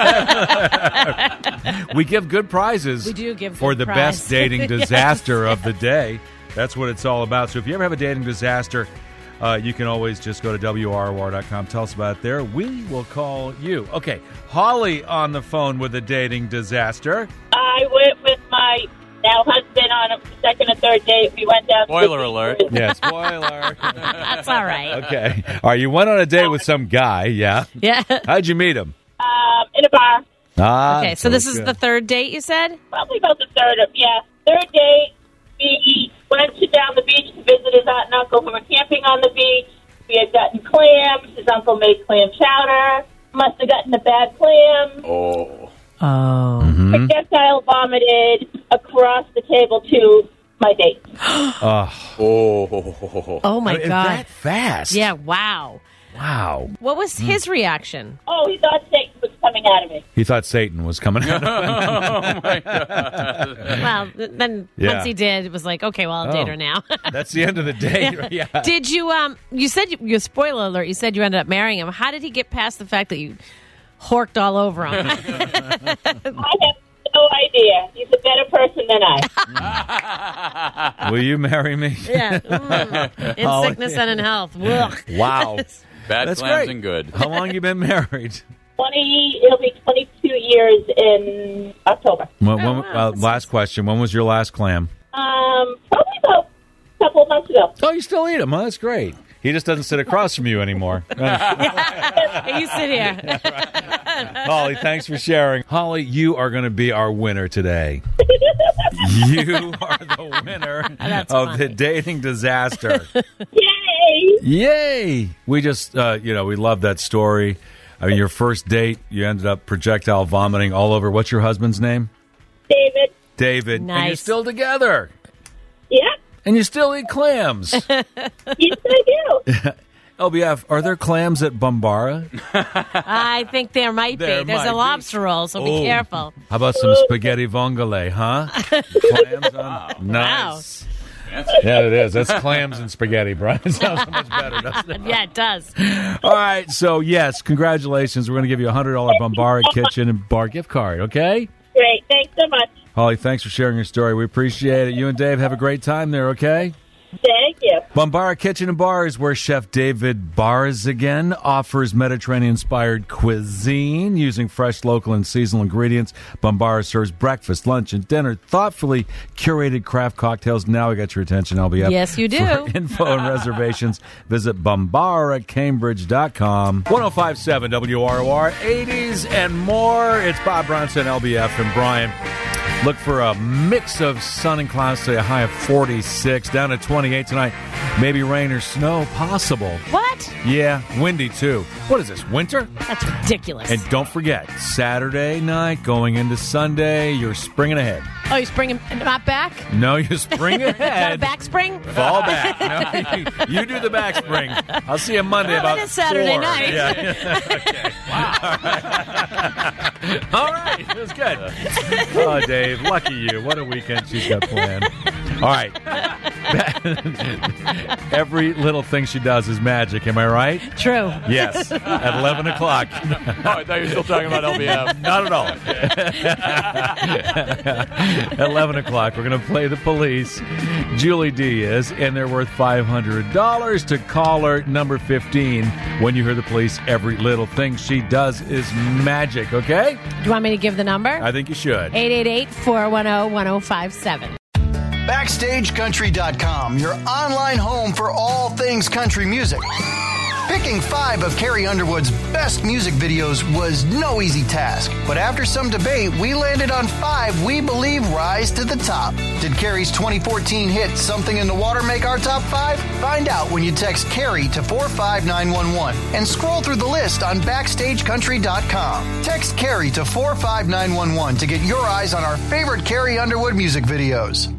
We give good prizes. We do give for good the prize. best dating disaster Yes. of the day. That's what it's all about. So if you ever have a dating disaster, uh, you can always just go to W R O R dot com. Tell us about it there. We will call you. Okay, Holly on the phone with a dating disaster. I went with my now husband on a second or third date. We went down. Spoiler to alert. Yeah, spoiler. That's all right. Okay. All right, you went on a date with some guy, yeah? Yeah. How'd you meet him? Um, in a bar. Ah, Okay, so this is good. the third date you said? Probably about the third of yeah. Third date. We went to down the beach to visit his aunt and uncle who were camping on the beach. We had gotten clams. His uncle made clam chowder. Must have gotten a bad clam. Oh. Oh. Mm-hmm. Projectile vomited across the table to my date. Oh. Oh. Oh, my I mean, God. That fast? Yeah, wow. Wow. What was his reaction? Oh, he thought Satan was coming out of me. He thought Satan was coming out. Oh, my God. Well, th- then Yeah. once he did, it was like, okay, well, I'll Oh. date her now. That's the end of the day. Yeah. Did you, um, you said, you, you spoiler alert, you said you ended up marrying him. How did he get past the fact that you horked all over him? I have no idea. He's a better person than I. Will you marry me? Yeah. Mm. In Oh, sickness yeah. and in health. Ugh. Wow. Bad That's clams great. and good. How long you been married? Twenty. It'll be twenty-two years in October. When, Oh, when- wow. uh, last question. When was your last clam? Um, probably about a couple of months ago. Oh, you still eat them. Huh? That's great. He just doesn't sit across from you anymore. Hey, you sit here. Holly, thanks for sharing. Holly, you are going to be our winner today. You are the winner That's of funny. the dating disaster. Yay! Yay! We just, uh, you know, we love that story. I mean, your first date, you ended up projectile vomiting all over. What's your husband's name? David. David. And you're Nice. still together. Yep. And you still eat clams. Yes, I do. L B F, are there clams at Bombara? I think there might There be. There's might a be. lobster roll, so be Oh. careful. How about some spaghetti vongole, huh? Clams on? Nice. Yeah, it is. That's clams and spaghetti, Brian. It sounds so much better, doesn't it? Yeah, it does. All right, so yes, congratulations. We're going to give you a one hundred dollars Bombara Kitchen and Bar gift card, okay? Great. Thanks so much. Holly, thanks for sharing your story. We appreciate it. You and Dave have a great time there, okay? Thank you. Bombara Kitchen and Bar is where Chef David Barzigan offers Mediterranean-inspired cuisine using fresh, local, and seasonal ingredients. Bombara serves breakfast, lunch, and dinner, thoughtfully curated craft cocktails. Now I got your attention, L B F. Yes, you do. For info and reservations, visit bombara cambridge dot com. one oh five point seven W R O R, eighties and more. It's Bob Bronson, L B F, and Brian. Look for a mix of sun and clouds today, a high of forty-six, down to twenty-eight tonight. Maybe rain or snow possible. What? Yeah, windy too. What is this, winter? That's ridiculous. And don't forget, Saturday night going into Sunday, you're springing ahead. Oh, you spring him not back? No, you spring Is that a ahead. back spring? Fall back. No, you, you do the back spring. I'll see you Monday Well, about it is Saturday four. night. Yeah. Okay. Wow. All right. It was good. Oh, Dave, lucky you. What a weekend she's got planned. All right. Every little thing she does is magic. Am I right? True. Yes. At eleven o'clock. Oh, I thought you were still talking about L B F. Not at all. At eleven o'clock, we're going to play the police. Julie D is, and they're worth five hundred dollars to caller number fifteen. When you hear the police, every little thing she does is magic, okay? Do you want me to give the number? I think you should. eight eight eight, four one zero, one zero five seven. Backstage Country dot com, your online home for all things country music. Picking five of Carrie Underwood's best music videos was no easy task, but after some debate, we landed on five we believe rise to the top. Did Carrie's twenty fourteen hit Something in the Water make our top five? Find out when you text Carrie to four five nine one one and scroll through the list on backstage country dot com. Text Carrie to four five nine one one to get your eyes on our favorite Carrie Underwood music videos.